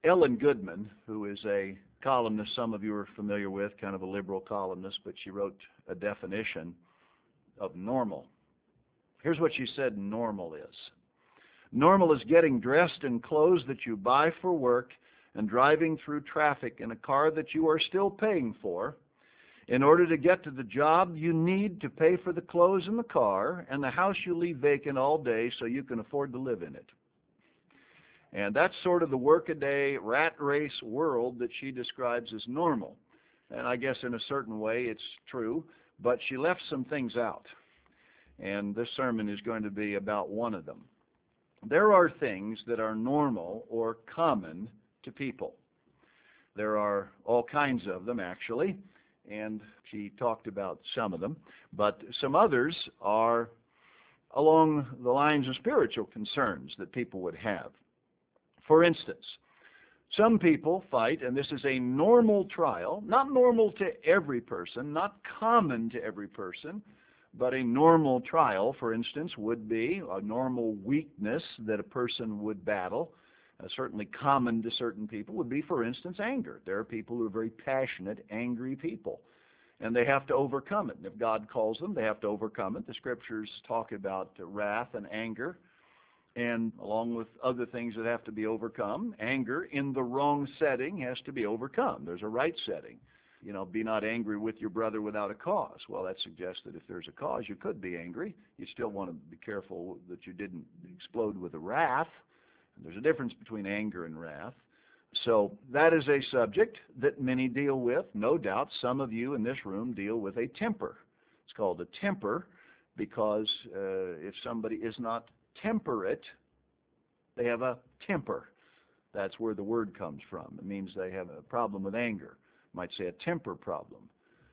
Ellen Goodman, who is a columnist some of you are familiar with, kind of a liberal columnist, but she wrote a definition of normal. Here's what she said normal is. Normal is getting dressed in clothes that you buy for work and driving through traffic in a car that you are still paying for. In order to get to the job, you need to pay for the clothes in the car and the house you leave vacant all day so you can afford to live in it. And that's sort of the workaday rat race world that she describes as normal. And I guess in a certain way it's true, but she left some things out. And this sermon is going to be about one of them. There are things that are normal or common to people. There are all kinds of them, actually, and she talked about some of them, but some others are along the lines of spiritual concerns that people would have. For instance, some people fight, and this is a normal trial, not normal to every person, not common to every person, but a normal trial, for instance, would be a normal weakness that a person would battle. Certainly common to certain people would be, for instance, anger. There are people who are very passionate, angry people, and they have to overcome it. And if God calls them, they have to overcome it. The Scriptures talk about wrath and anger, and along with other things that have to be overcome, anger in the wrong setting has to be overcome. There's a right setting. You know, be not angry with your brother without a cause. Well, that suggests that if there's a cause, you could be angry. You still want to be careful that you didn't explode with a wrath. There's a difference between anger and wrath. So that is a subject that many deal with. No doubt some of you in this room deal with a temper. It's called a temper because if somebody is not temperate, they have a temper. That's where the word comes from. It means they have a problem with anger. You might say a temper problem.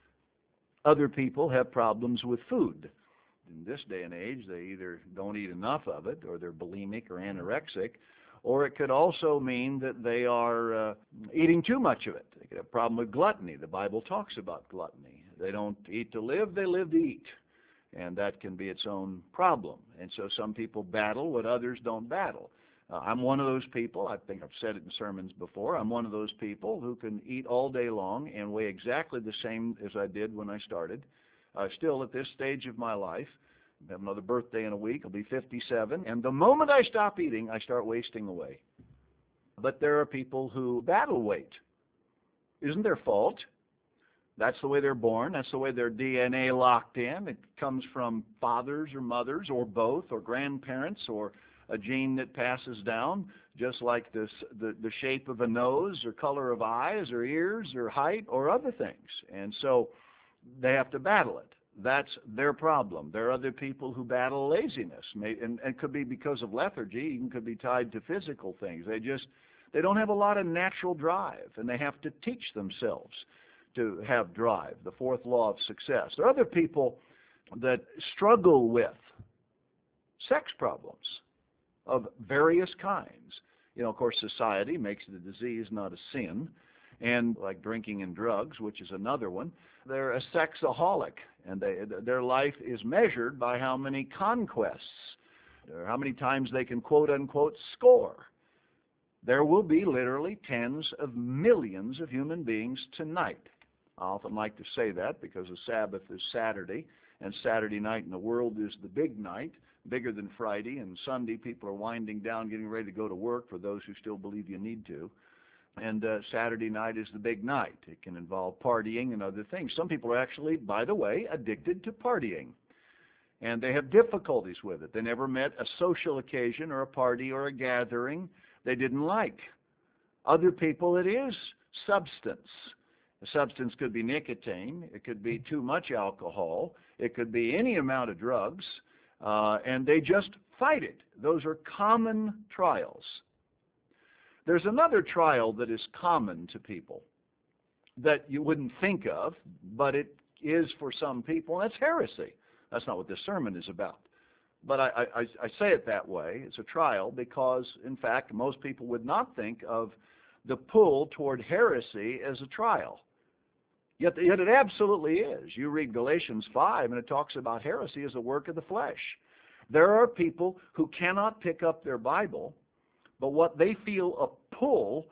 Other people have problems with food. In this day and age, they either don't eat enough of it, or they're bulimic or anorexic, or it could also mean that they are eating too much of it. They could have a problem with gluttony. The Bible talks about gluttony. They don't eat to live, they live to eat. And that can be its own problem. And so some people battle what others don't battle. I'm one of those people. I think I've said it in sermons before. I'm one of those people who can eat all day long and weigh exactly the same as I did when I started. Still, at this stage of my life, I have another birthday in a week. I'll be 57. And the moment I stop eating, I start wasting away. But there are people who battle weight. Isn't their fault. That's the way they're born. That's the way their DNA locked in. It comes from fathers or mothers or both or grandparents or a gene that passes down, just like the shape of a nose or color of eyes or ears or height or other things. And so they have to battle it. That's their problem. There are other people who battle laziness, and it could be because of lethargy, even could be tied to physical things. They don't have a lot of natural drive, and they have to teach themselves to have drive, the fourth law of success. There are other people that struggle with sex problems of various kinds. You know, of course, society makes the disease not a sin, and like drinking and drugs, which is another one, they're a sexaholic, and their life is measured by how many conquests, or how many times they can quote-unquote score. There will be literally tens of millions of human beings tonight. I often like to say that because the Sabbath is Saturday, and Saturday night in the world is the big night, bigger than Friday, and Sunday people are winding down, getting ready to go to work for those who still believe you need to. And Saturday night is the big night. It can involve partying and other things. Some people are actually, by the way, addicted to partying, and they have difficulties with it. They never met a social occasion or a party or a gathering they didn't like. Other people, it is substance. The substance could be nicotine. It could be too much alcohol. It could be any amount of drugs, and they just fight it. Those are common trials. There's another trial that is common to people that you wouldn't think of, but it is for some people, and that's heresy. That's not what this sermon is about. But I say it that way. It's a trial because, in fact, most people would not think of the pull toward heresy as a trial. Yet it absolutely is. You read Galatians 5, and it talks about heresy as a work of the flesh. There are people who cannot pick up their Bible, but what they feel a pull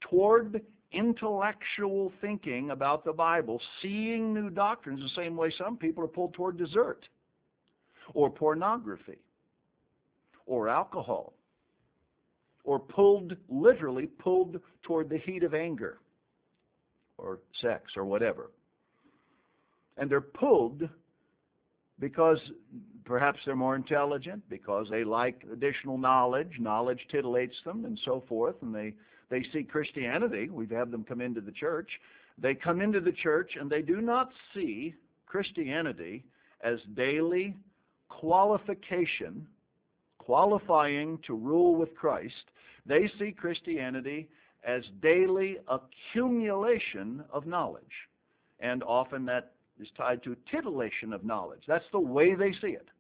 toward intellectual thinking about the Bible, seeing new doctrines the same way some people are pulled toward dessert or pornography or alcohol, or literally pulled toward the heat of anger or sex or whatever. And they're pulled because perhaps they're more intelligent, because they like additional knowledge. Knowledge titillates them and so forth, and they see Christianity. We've had them come into the church. They come into the church and they do not see Christianity as daily qualification, qualifying to rule with Christ. They see Christianity as daily accumulation of knowledge. And often that is tied to titillation of knowledge. That's the way they see it.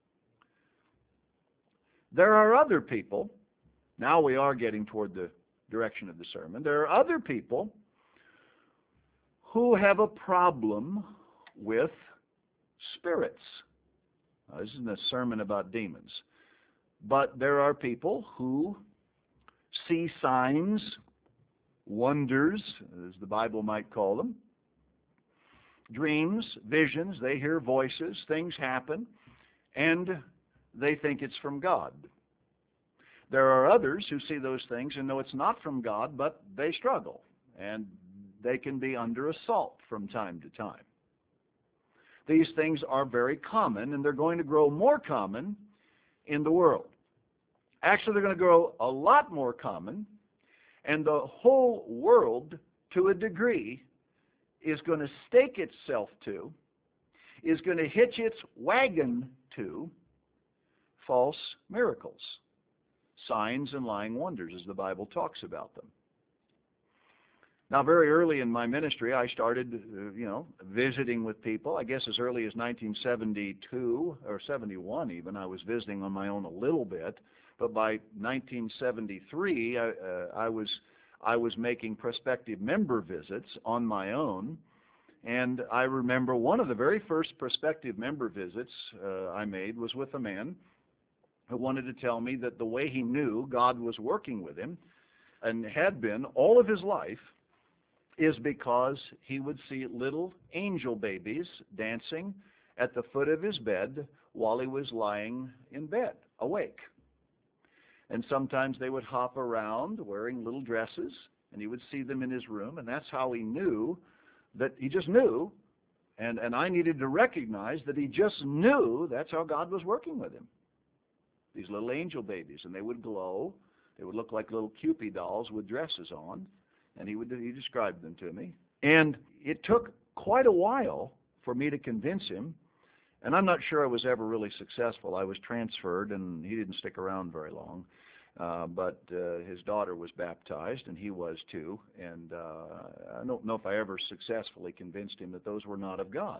There are other people, now we are getting toward the direction of the sermon, there are other people who have a problem with spirits. Now, this isn't a sermon about demons, but there are people who see signs, wonders, as the Bible might call them, dreams, visions, they hear voices, things happen, and they think it's from God. There are others who see those things and know it's not from God, but they struggle, and they can be under assault from time to time. These things are very common, and they're going to grow more common in the world. Actually, they're going to grow a lot more common, and the whole world, to a degree, is going to stake itself to, is going to hitch its wagon to false miracles, signs and lying wonders, as the Bible talks about them. Now, very early in my ministry, I started, visiting with people. I guess as early as 1972 or 71 even, I was visiting on my own a little bit. But by 1973, I was making prospective member visits on my own. And I remember one of the very first prospective member visits I made was with a man who wanted to tell me that the way he knew God was working with him, and had been all of his life, is because he would see little angel babies dancing at the foot of his bed while he was lying in bed, awake. And sometimes they would hop around wearing little dresses, and he would see them in his room, and that's how he knew that he just knew, and I needed to recognize that he just knew that's how God was working with him. These little angel babies, and they would glow. They would look like little Cupid dolls with dresses on, and he described them to me. And it took quite a while for me to convince him, and I'm not sure I was ever really successful. I was transferred, and he didn't stick around very long. But his daughter was baptized, and he was too. And I don't know if I ever successfully convinced him that those were not of God.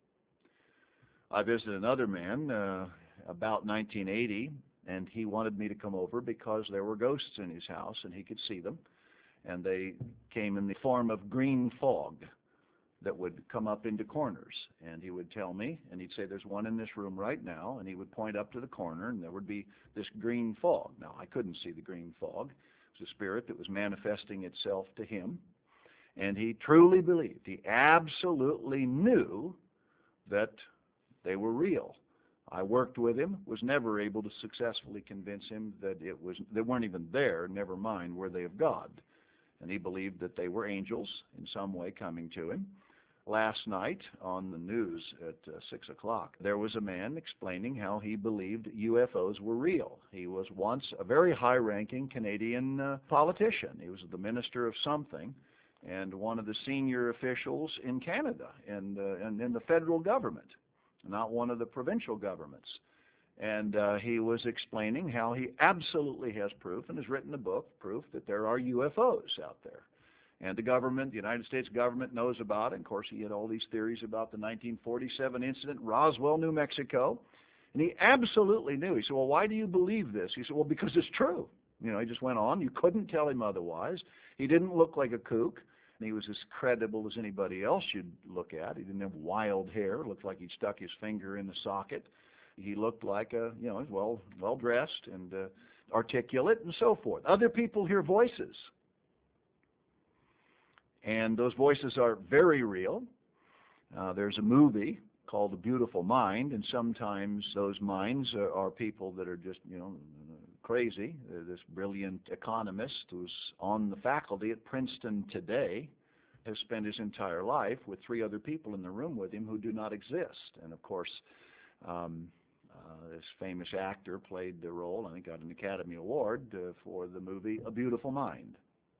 I visited another man about 1980, and he wanted me to come over because there were ghosts in his house, and he could see them. And they came in the form of green fog that would come up into corners. And he would tell me, and he'd say, there's one in this room right now, and he would point up to the corner, and there would be this green fog. Now, I couldn't see the green fog. It was a spirit that was manifesting itself to him. And he truly believed, he absolutely knew that they were real. I worked with him, was never able to successfully convince him that they weren't even there, never mind were they of God. And he believed that they were angels in some way coming to him. Last night on the news at 6 o'clock, there was a man explaining how he believed UFOs were real. He was once a very high-ranking Canadian politician. He was the minister of something and one of the senior officials in Canada and in the federal government, not one of the provincial governments. And he was explaining how he absolutely has proof, and has written a book, proof that there are UFOs out there. And the government, the United States government, knows about it. And of course, he had all these theories about the 1947 incident in Roswell, New Mexico. And he absolutely knew. He said, well, why do you believe this? He said, well, because it's true. He just went on. You couldn't tell him otherwise. He didn't look like a kook. And he was as credible as anybody else you'd look at. He didn't have wild hair. It looked like he'd stuck his finger in the socket. He looked like well-dressed and articulate and so forth. Other people hear voices. And those voices are very real. There's a movie called The Beautiful Mind, and sometimes those minds are people that are just, crazy. This brilliant economist who's on the faculty at Princeton today has spent his entire life with 3 other people in the room with him who do not exist. And of course, this famous actor played the role, and he got an Academy Award for the movie A Beautiful Mind.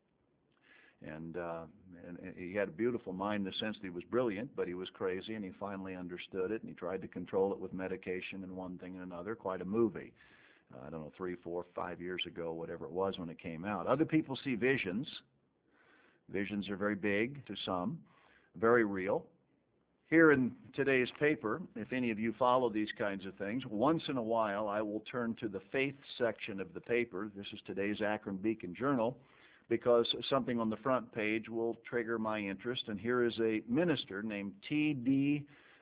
And he had a beautiful mind in the sense that he was brilliant, but he was crazy, and he finally understood it, and he tried to control it with medication and one thing and another. Quite a movie. I don't know, 3, 4, 5 years ago, whatever it was when it came out. Other people see visions. Visions are very big to some, very real. Here in today's paper, if any of you follow these kinds of things, once in a while I will turn to the faith section of the paper. This is today's Akron Beacon Journal, because something on the front page will trigger my interest. And here is a minister named T.D.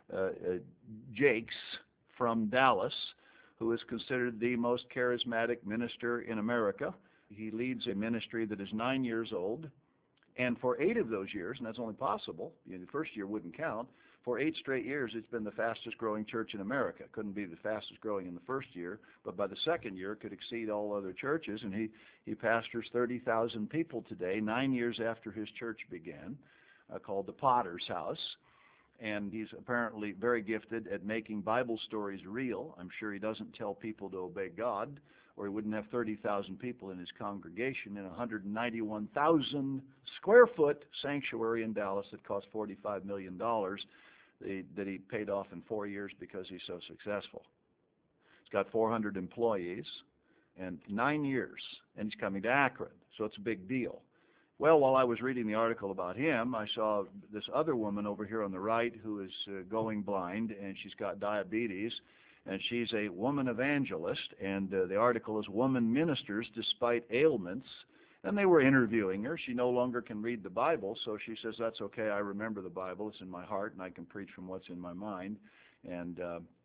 Jakes from Dallas, who is considered the most charismatic minister in America. He leads a ministry that is 9 years old, and for 8 of those years, and that's only possible, the first year wouldn't count, for 8 straight years it's been the fastest growing church in America. It couldn't be the fastest growing in the first year, but by the second year it could exceed all other churches, and he pastors 30,000 people today, 9 years after his church began, called the Potter's House. And he's apparently very gifted at making Bible stories real. I'm sure he doesn't tell people to obey God, or he wouldn't have 30,000 people in his congregation in a 191,000 square foot sanctuary in Dallas that cost $45 million that he paid off in 4 years because he's so successful. He's got 400 employees and 9 years, and he's coming to Akron, so it's a big deal. Well, while I was reading the article about him, I saw this other woman over here on the right who is going blind, and she's got diabetes, and she's a woman evangelist, and the article is Woman Ministers Despite Ailments, and they were interviewing her. She no longer can read the Bible, so she says, that's okay, I remember the Bible, it's in my heart, and I can preach from what's in my mind, and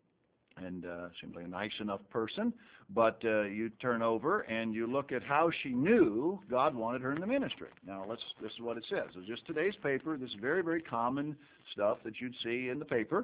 seems like a nice enough person. But you turn over and you look at how she knew God wanted her in the ministry. Now, this is what it says. It's just today's paper. This is very, very common stuff that you'd see in the paper.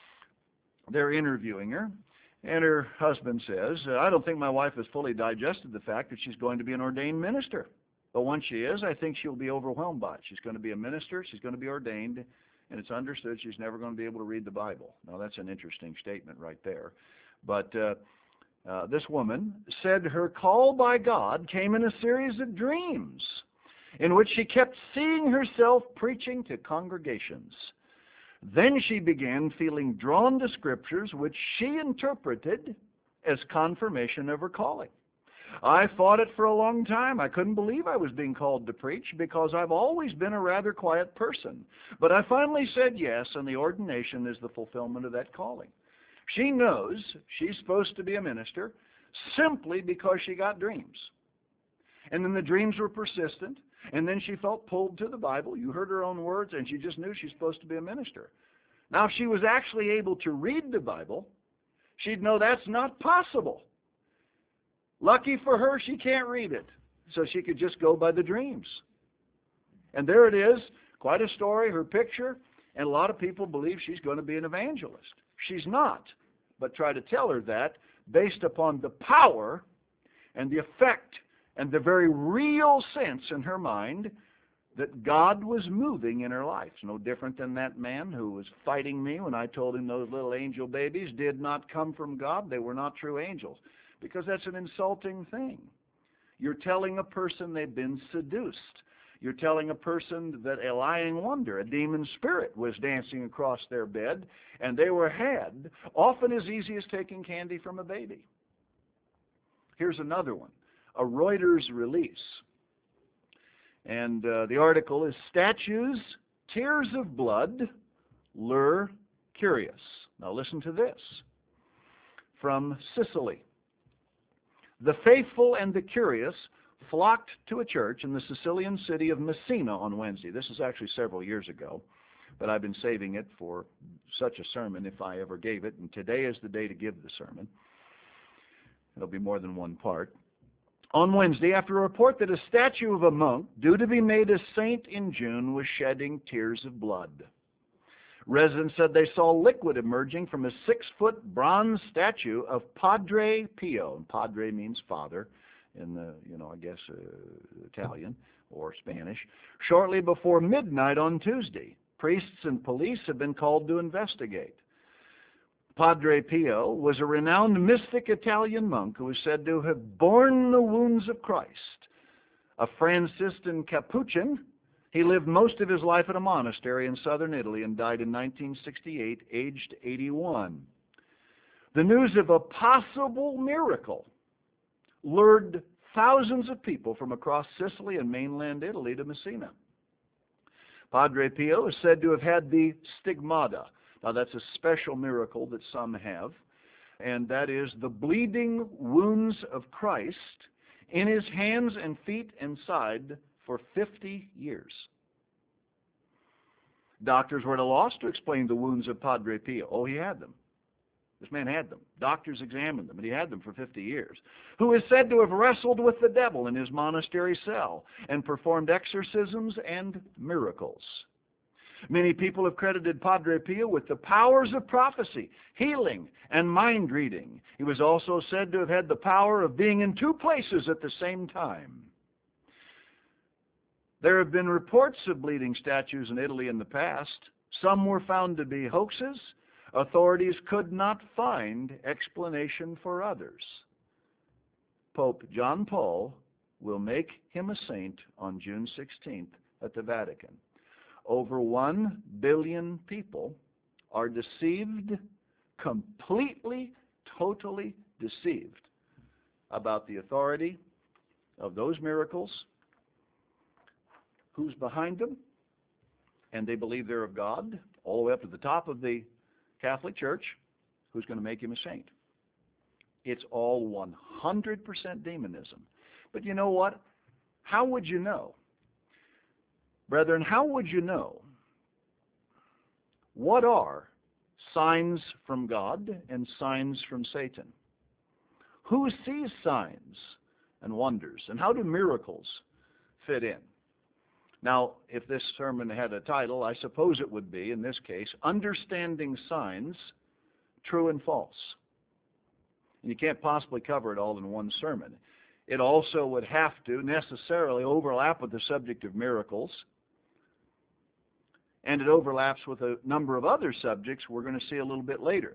They're interviewing her, and her husband says, I don't think my wife has fully digested the fact that she's going to be an ordained minister. But once she is, I think she'll be overwhelmed by it. She's going to be a minister. She's going to be ordained. And it's understood she's never going to be able to read the Bible. Now, that's an interesting statement right there. But this woman said her call by God came in a series of dreams in which she kept seeing herself preaching to congregations. Then she began feeling drawn to scriptures which she interpreted as confirmation of her calling. I fought it for a long time. I couldn't believe I was being called to preach because I've always been a rather quiet person. But I finally said yes, and the ordination is the fulfillment of that calling. She knows she's supposed to be a minister simply because she got dreams. And then the dreams were persistent, and then she felt pulled to the Bible. You heard her own words, and she just knew she's supposed to be a minister. Now, if she was actually able to read the Bible, she'd know that's not possible. Lucky for her, she can't read it, so she could just go by the dreams. And there it is, quite a story, her picture, and a lot of people believe she's going to be an evangelist. She's not, but try to tell her that based upon the power and the effect and the very real sense in her mind that God was moving in her life. It's no different than that man who was fighting me when I told him those little angel babies did not come from God. They were not true angels. Because that's an insulting thing. You're telling a person they've been seduced. You're telling a person that a lying wonder, a demon spirit, was dancing across their bed, and they were had, often as easy as taking candy from a baby. Here's another one, a Reuters release. And the article is Statues, Tears of Blood, Lure Curious. Now listen to this. From Sicily. The faithful and the curious flocked to a church in the Sicilian city of Messina on Wednesday. This is actually several years ago, but I've been saving it for such a sermon if I ever gave it, and today is the day to give the sermon. It'll be more than one part. on Wednesday after a report that a statue of a monk due to be made a saint in June was shedding tears of blood. Residents said they saw liquid emerging from a 6-foot bronze statue of Padre Pio. And Padre means father in the, Italian or Spanish. Shortly before midnight on Tuesday, priests and police have been called to investigate. Padre Pio was a renowned mystic Italian monk who is said to have borne the wounds of Christ. A Franciscan Capuchin, he lived most of his life at a monastery in southern Italy and died in 1968, aged 81. The news of a possible miracle lured thousands of people from across Sicily and mainland Italy to Messina. Padre Pio is said to have had the stigmata. Now, that's a special miracle that some have, and that is the bleeding wounds of Christ in his hands and feet and side for 50 years. Doctors were at a loss to explain the wounds of Padre Pio. Oh, he had them. This man had them. Doctors examined them, and he had them for 50 years. Who is said to have wrestled with the devil in his monastery cell and performed exorcisms and miracles. Many people have credited Padre Pio with the powers of prophecy, healing, and mind reading. He was also said to have had the power of being in 2 places at the same time. There have been reports of bleeding statues in Italy in the past. Some were found to be hoaxes. Authorities could not find explanation for others. Pope John Paul will make him a saint on June 16th at the Vatican. Over 1 billion people are deceived, completely, totally deceived about the authority of those miracles, who's behind them, and they believe they're of God, all the way up to the top of the Catholic Church, who's going to make him a saint. It's all 100% demonism. But you know what? How would you know? Brethren, how would you know what are signs from God and signs from Satan? Who sees signs and wonders? And how do miracles fit in? Now, if this sermon had a title, I suppose it would be, in this case, Understanding Signs, True and False. And you can't possibly cover it all in one sermon. It also would have to necessarily overlap with the subject of miracles, and it overlaps with a number of other subjects we're going to see a little bit later.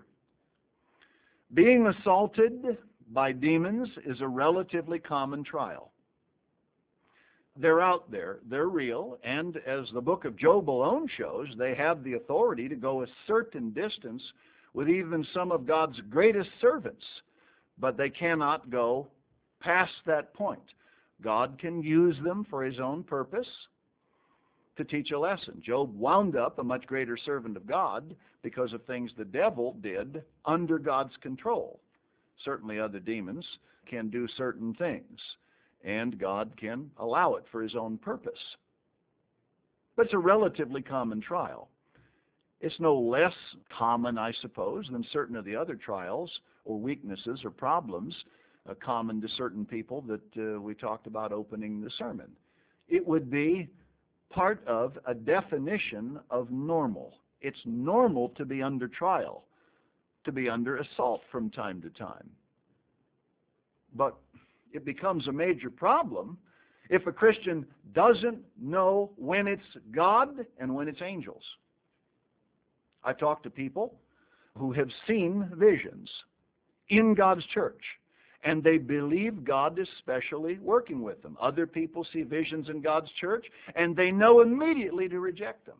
Being assaulted by demons is a relatively common trial. They're out there, they're real, and as the book of Job alone shows, they have the authority to go a certain distance with even some of God's greatest servants, but they cannot go past that point. God can use them for his own purpose to teach a lesson. Job wound up a much greater servant of God because of things the devil did under God's control. Certainly other demons can do certain things, and God can allow it for his own purpose. But it's a relatively common trial. It's no less common, I suppose, than certain of the other trials or weaknesses or problems common to certain people that we talked about opening the sermon. It would be part of a definition of normal. It's normal to be under trial, to be under assault from time to time. But it becomes a major problem if a Christian doesn't know when it's God and when it's angels. I've talked to people who have seen visions in God's church, and they believe God is specially working with them. Other people see visions in God's church, and they know immediately to reject them.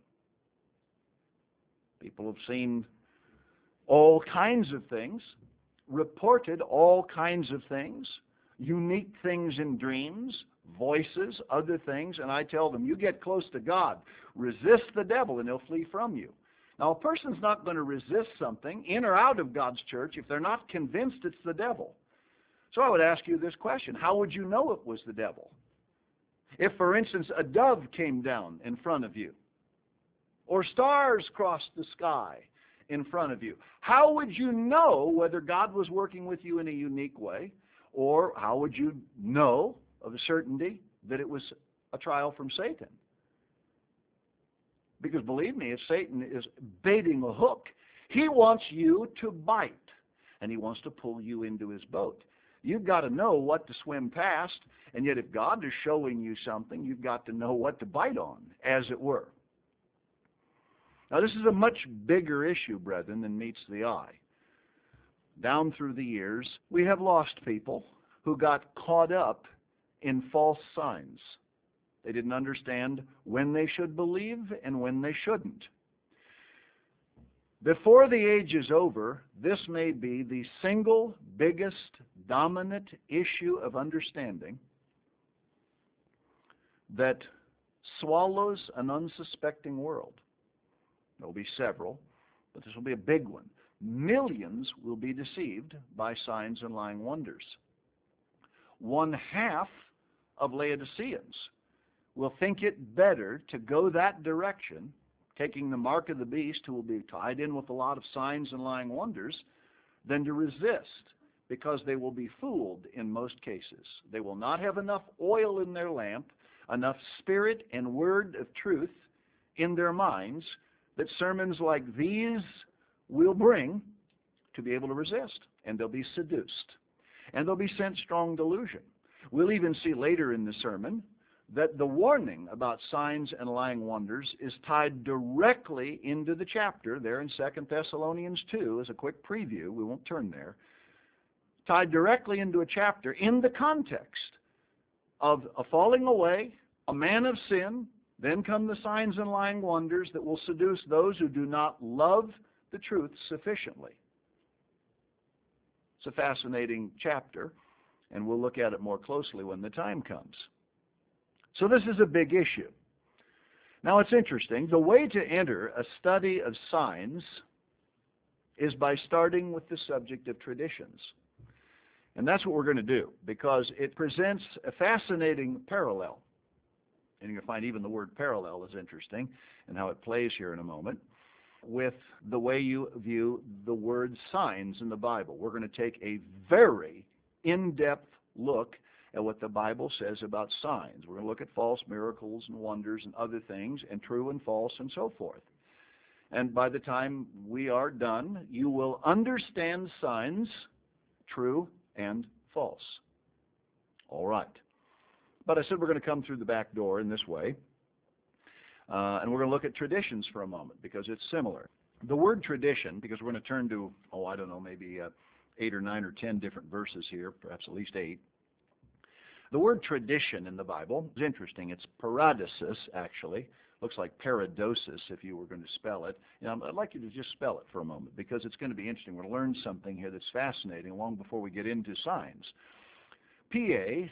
People have seen all kinds of things, reported all kinds of things, unique things in dreams, voices, other things, and I tell them, you get close to God, resist the devil, and he'll flee from you. Now, a person's not going to resist something in or out of God's church if they're not convinced it's the devil. So I would ask you this question: how would you know it was the devil? If, for instance, a dove came down in front of you, or stars crossed the sky in front of you, how would you know whether God was working with you in a unique way, Or how would you know of a certainty that it was a trial from Satan? Because believe me, if Satan is baiting a hook, he wants you to bite, and he wants to pull you into his boat. You've got to know what to swim past, and yet if God is showing you something, you've got to know what to bite on, as it were. Now, this is a much bigger issue, brethren, than meets the eye. Down through the years, we have lost people who got caught up in false signs. They didn't understand when they should believe and when they shouldn't. Before the age is over, this may be the single biggest dominant issue of understanding that swallows an unsuspecting world. There will be several, but this will be a big one. Millions will be deceived by signs and lying wonders. 1/2 of Laodiceans will think it better to go that direction, taking the mark of the beast, who will be tied in with a lot of signs and lying wonders, than to resist, because they will be fooled in most cases. They will not have enough oil in their lamp, enough spirit and word of truth in their minds that sermons like these will bring to be able to resist, and they'll be seduced, and they'll be sent strong delusion. We'll even see later in the sermon that the warning about signs and lying wonders is tied directly into the chapter there in 2 Thessalonians 2, as a quick preview. We won't turn there. Tied directly into a chapter in the context of a falling away, a man of sin, then come the signs and lying wonders that will seduce those who do not love the truth sufficiently. It's a fascinating chapter, and we'll look at it more closely when the time comes. So this is a big issue. Now it's interesting. The way to enter a study of signs is by starting with the subject of traditions. And that's what we're going to do, because it presents a fascinating parallel. And you're going to find even the word parallel is interesting and how it plays here in a moment with the way you view the word signs in the Bible. We're going to take a very in-depth look at what the Bible says about signs. We're going to look at false miracles and wonders and other things, and true and false and so forth. And by the time we are done, you will understand signs, true and false. All right. But I said we're going to come through the back door in this way. And we're going to look at traditions for a moment, because it's similar. The word tradition, because we're going to turn to, maybe 8 or 9 or 10 different verses here, perhaps at least 8. The word tradition in the Bible is interesting. It's paradosis, actually. Looks like paradosis if you were going to spell it. I'd like you to just spell it for a moment, because it's going to be interesting. We're going to learn something here that's fascinating long before we get into signs. Paradosis.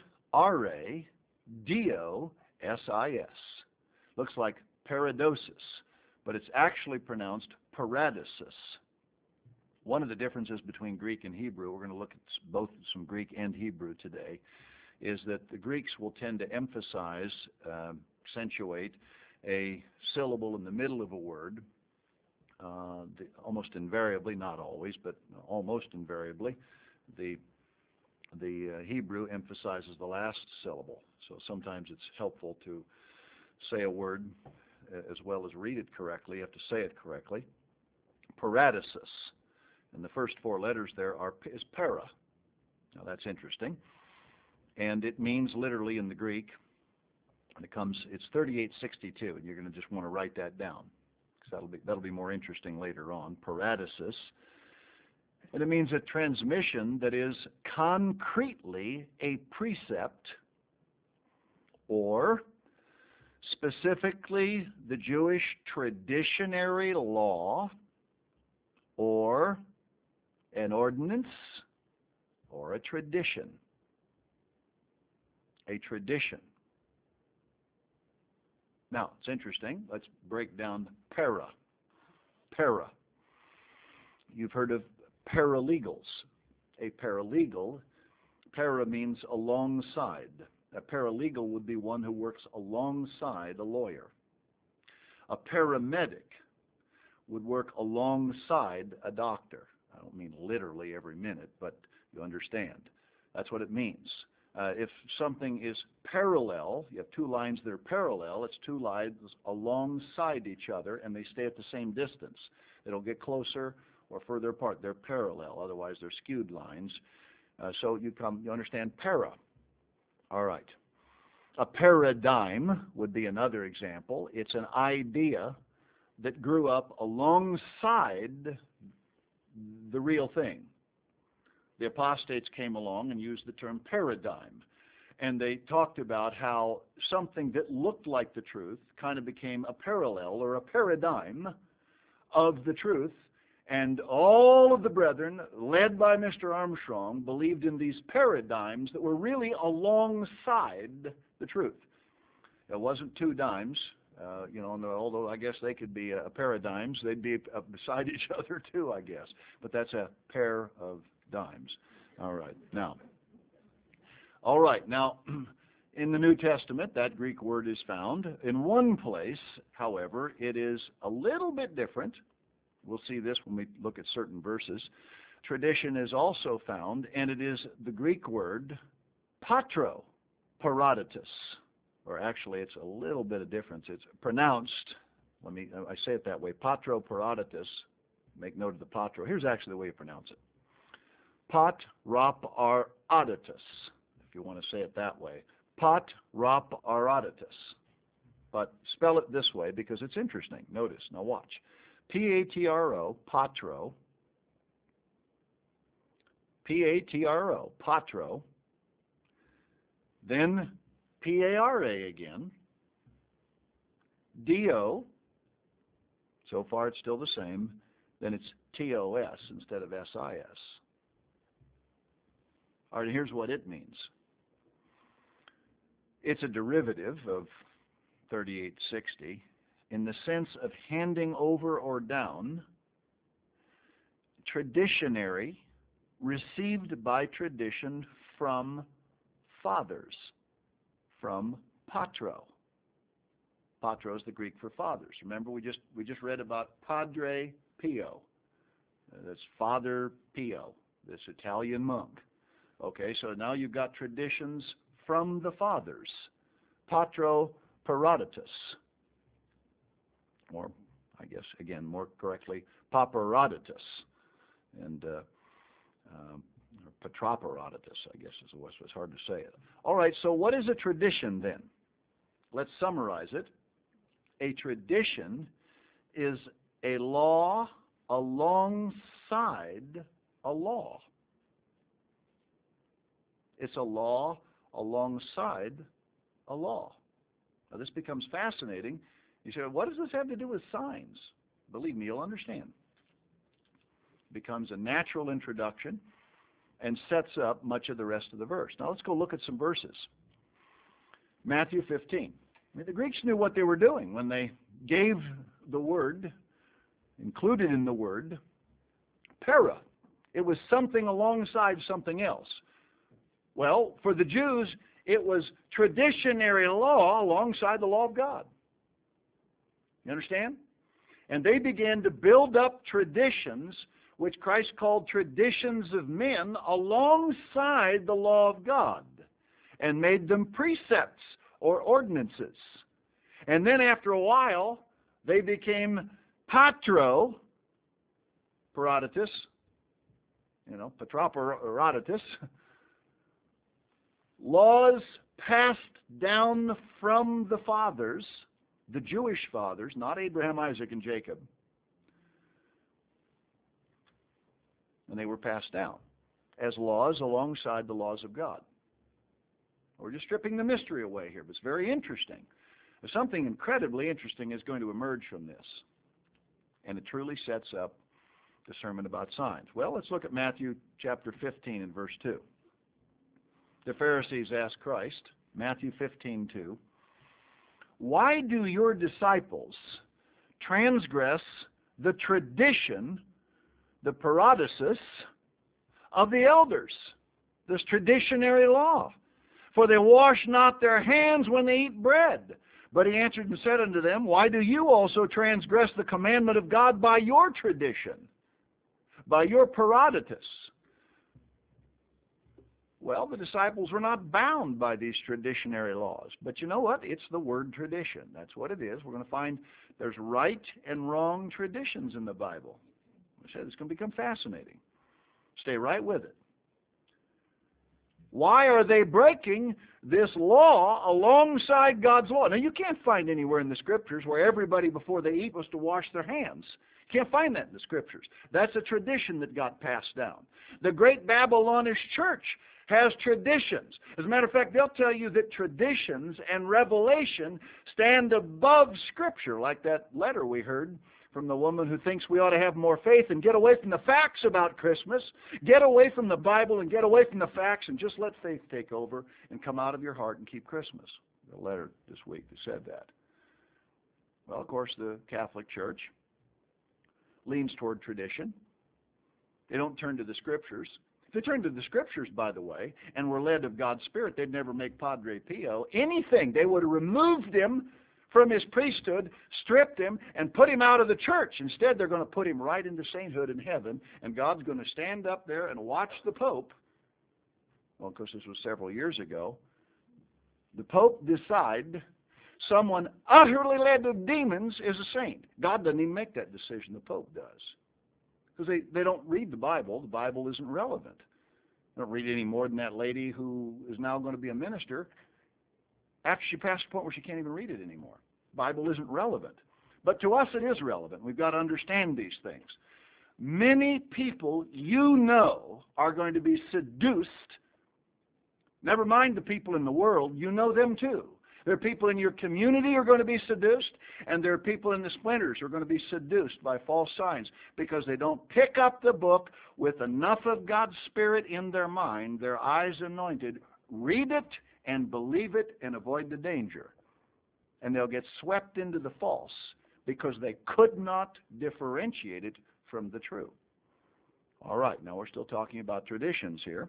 Looks like paradosis, but it's actually pronounced paradosis. One of the differences between Greek and Hebrew, we're going to look at both some Greek and Hebrew today, is that the Greeks will tend to emphasize, accentuate a syllable in the middle of a word, almost invariably, not always, but almost invariably. The Hebrew emphasizes the last syllable, so sometimes it's helpful to say a word as well as read it correctly. You have to say it correctly. Paradosis, and the first 4 letters there is para. Now that's interesting. And it means literally in the Greek, and it's 3862, and you're going to just want to write that down, because that'll be more interesting later on. Paradosis. And it means a transmission that is concretely a precept, or specifically the Jewish traditionary law, or an ordinance, or a tradition. A tradition. Now, it's interesting. Let's break down para. Para. You've heard of paralegals. A paralegal, para means alongside. A paralegal would be one who works alongside a lawyer. A paramedic would work alongside a doctor. I don't mean literally every minute, but you understand. That's what it means. If something is parallel, you have two lines that are parallel, it's two lines alongside each other, and they stay at the same distance. They don't get closer or further apart. They're parallel. Otherwise, they're skewed lines. So you understand para. All right. A paradigm would be another example. It's an idea that grew up alongside the real thing. The apostates came along and used the term paradigm. And they talked about how something that looked like the truth kind of became a parallel or a paradigm of the truth. And all of the brethren, led by Mr. Armstrong, believed in these paradigms that were really alongside the truth. It wasn't two dimes, although I guess they could be paradigms. They'd be beside each other too, I guess. But that's a pair of dimes. All right. Now, in the New Testament, that Greek word is found. In one place, however, it is a little bit different. We'll see this when we look at certain verses. Tradition is also found, and it is the Greek word patro, paraditus. Or actually, it's a little bit of difference. It's pronounced, I say it that way, patro paraditus. Make note of the patro. Here's actually the way you pronounce it. Patraparatus, if you want to say it that way. Patraparatus. But spell it this way because it's interesting. Notice. Now watch. P-A-T-R-O, patro. P-A-T-R-O, patro. Then P-A-R-A again. D-O. So far it's still the same. Then it's T-O-S instead of S-I-S. All right, here's what it means. It's a derivative of 3860 in the sense of handing over or down, traditionary, received by tradition from fathers, from patro. Patro is the Greek for fathers. Remember, we just read about Padre Pio. That's Father Pio, this Italian monk. Okay, so now you've got traditions from the fathers. Patro paraditus. Or, I guess, again, more correctly, paparaditus. And patroparaditus, I guess is what's hard to say. All right, so what is a tradition then? Let's summarize it. A tradition is a law alongside a law. It's a law alongside a law. Now this becomes fascinating. You say, what does this have to do with signs? Believe me, you'll understand. It becomes a natural introduction and sets up much of the rest of the verse. Now let's go look at some verses. Matthew 15. The Greeks knew what they were doing when they gave the word, included in the word, para. It was something alongside something else. Well, for the Jews, it was traditionary law alongside the law of God. You understand? And they began to build up traditions, which Christ called traditions of men, alongside the law of God, and made them precepts or ordinances. And then after a while, they became patro paraditus, patroparaditus, laws passed down from the fathers, the Jewish fathers, not Abraham, Isaac, and Jacob. And they were passed down as laws alongside the laws of God. We're just stripping the mystery away here, but it's very interesting. Something incredibly interesting is going to emerge from this. And it truly sets up the sermon about signs. Well, let's look at Matthew chapter 15 and verse 2. The Pharisees asked Christ, Matthew 15:2, why do your disciples transgress the tradition, the paradisus of the elders, this traditionary law? For they wash not their hands when they eat bread. But he answered and said unto them, why do you also transgress the commandment of God by your tradition, by your paraditus? Well, the disciples were not bound by these traditionary laws. But you know what? It's the word tradition. That's what it is. We're going to find there's right and wrong traditions in the Bible. I said it's going to become fascinating. Stay right with it. Why are they breaking this law alongside God's law? Now, you can't find anywhere in the Scriptures where everybody before they eat was to wash their hands. You can't find that in the Scriptures. That's a tradition that got passed down. The great Babylonish church has traditions. As a matter of fact, they'll tell you that traditions and revelation stand above Scripture, like that letter we heard from the woman who thinks we ought to have more faith and get away from the facts about Christmas, get away from the Bible and get away from the facts and just let faith take over and come out of your heart and keep Christmas. The letter this week that said that. Well, of course, the Catholic Church leans toward tradition. They don't turn to the Scriptures. If they turned to the Scriptures, by the way, and were led of God's Spirit, they'd never make Padre Pio anything. They would have removed him from his priesthood, stripped him, and put him out of the church. Instead, they're going to put him right into sainthood in heaven, and God's going to stand up there and watch the Pope. Well, of course, this was several years ago. The Pope decide someone utterly led of demons is a saint. God doesn't even make that decision. The Pope does. Because they don't read the Bible. The Bible isn't relevant. They don't read any more than that lady who is now going to be a minister after she passed the point where she can't even read it anymore. The Bible isn't relevant. But to us it is relevant. We've got to understand these things. Many people you know are going to be seduced. Never mind the people in the world, you know them too. There are people in your community who are going to be seduced, and there are people in the splinters who are going to be seduced by false signs because they don't pick up the book with enough of God's Spirit in their mind, their eyes anointed, read it and believe it and avoid the danger. And they'll get swept into the false because they could not differentiate it from the true. All right, now we're still talking about traditions here.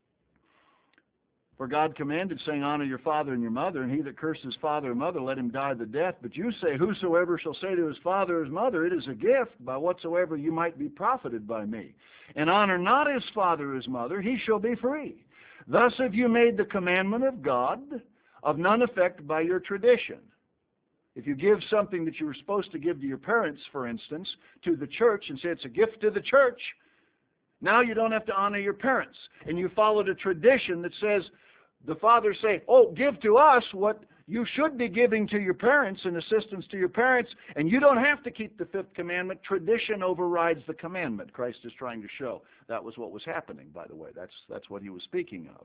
For God commanded, saying, honor your father and your mother, and he that curses father or mother, let him die the death. But you say, whosoever shall say to his father or his mother, it is a gift, by whatsoever you might be profited by me. And honor not his father or his mother, he shall be free. Thus have you made the commandment of God of none effect by your tradition. If you give something that you were supposed to give to your parents, for instance, to the church and say it's a gift to the church, now you don't have to honor your parents. And you followed a tradition that says, the fathers say, oh, give to us what you should be giving to your parents in assistance to your parents, and you don't have to keep the fifth commandment. Tradition overrides the commandment. Christ is trying to show that was what was happening, by the way. That's what he was speaking of.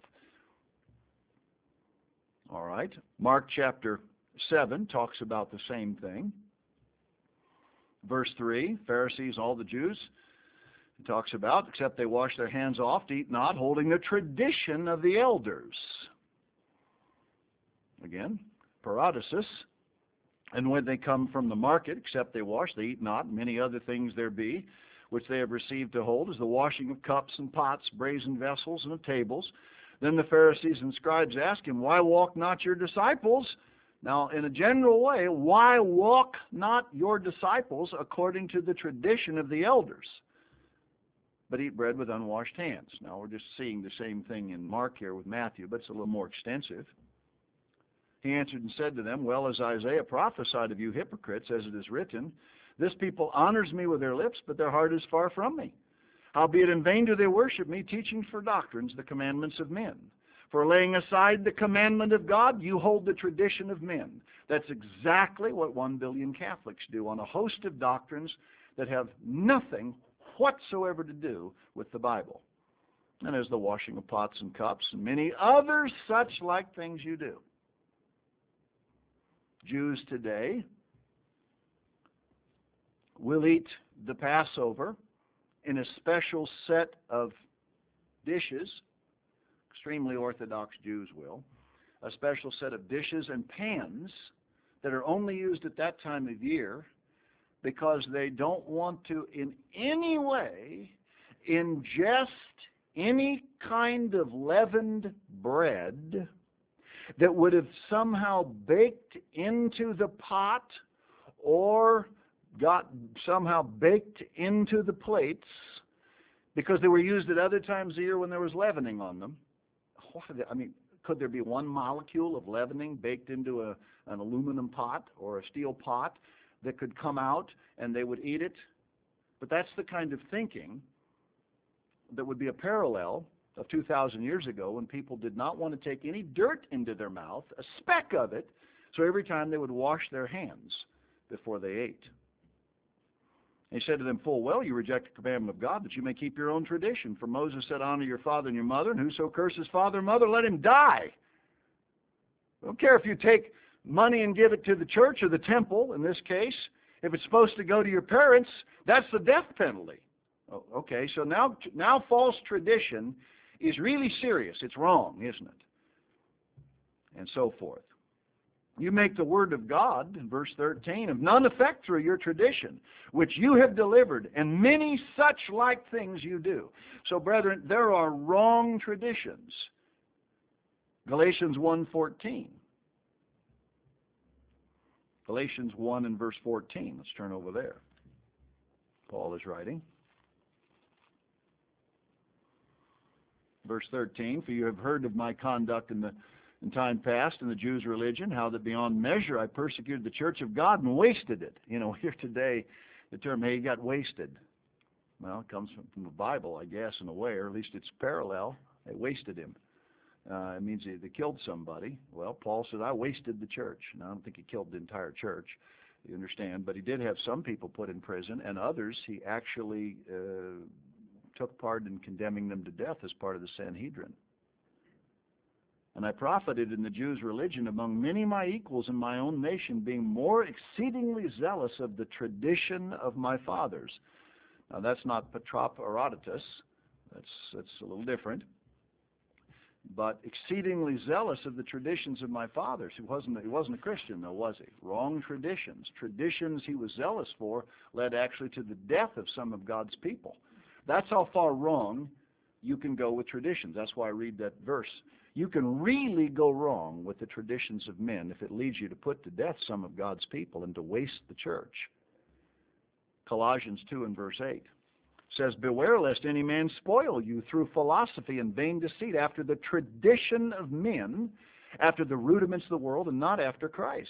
All right. Mark chapter 7 talks about the same thing. Verse 3, Pharisees, all the Jews, it talks about, except they wash their hands oft, eat not, holding the tradition of the elders. Again, paradosis. And when they come from the market, except they wash, they eat not, and many other things there be, which they have received to hold, as the washing of cups and pots, brazen vessels, and of tables. Then the Pharisees and scribes ask him, why walk not your disciples? Now, in a general way, why walk not your disciples according to the tradition of the elders, but eat bread with unwashed hands? Now, we're just seeing the same thing in Mark here with Matthew, but it's a little more extensive. He answered and said to them, well, as Isaiah prophesied of you hypocrites, as it is written, this people honors me with their lips, but their heart is far from me. Howbeit in vain do they worship me, teaching for doctrines the commandments of men. For laying aside the commandment of God, you hold the tradition of men. That's exactly what 1 billion Catholics do on a host of doctrines that have nothing whatsoever to do with the Bible. And there's the washing of pots and cups and many other such like things you do. Jews today will eat the Passover in a special set of dishes. Extremely Orthodox Jews will. A special set of dishes and pans that are only used at that time of year because they don't want to in any way ingest any kind of leavened bread that would have somehow baked into the pot or got somehow baked into the plates because they were used at other times of the year when there was leavening on them. I mean, could there be one molecule of leavening baked into an aluminum pot or a steel pot that could come out and they would eat it? But that's the kind of thinking that would be a parallel of 2,000 years ago when people did not want to take any dirt into their mouth, a speck of it, so every time they would wash their hands before they ate. And he said to them full well, you reject the commandment of God that you may keep your own tradition. For Moses said, honor your father and your mother, and whoso curses father and mother, let him die. I don't care if you take money and give it to the church or the temple, in this case. If it's supposed to go to your parents, that's the death penalty. Oh, okay, so now false tradition is really serious. It's wrong, isn't it? And so forth. You make the word of God, in verse 13, of none effect through your tradition, which you have delivered, and many such like things you do. So, brethren, there are wrong traditions. Galatians 1:14. Galatians 1 and verse 14. Let's turn over there. Paul is writing. Verse 13, for you have heard of my conduct in time past in the Jews' religion, how that beyond measure I persecuted the church of God and wasted it. You know, here today, the term, hey, he got wasted. Well, it comes from the Bible, I guess, in a way, or at least it's parallel. They wasted him. It means they killed somebody. Well, Paul said, I wasted the church. Now, I don't think he killed the entire church, you understand, but he did have some people put in prison, and others he actually took part in condemning them to death as part of the Sanhedrin. And I profited in the Jews' religion among many of my equals in my own nation, being more exceedingly zealous of the tradition of my fathers. Now that's not Patrop Herodotus. That's a little different. But exceedingly zealous of the traditions of my fathers. He wasn't a Christian, though, was he? Wrong traditions. Traditions he was zealous for led actually to the death of some of God's people. That's how far wrong you can go with traditions. That's why I read that verse. You can really go wrong with the traditions of men if it leads you to put to death some of God's people and to waste the church. Colossians 2 and verse 8 says, beware lest any man spoil you through philosophy and vain deceit, after the tradition of men, after the rudiments of the world, and not after Christ.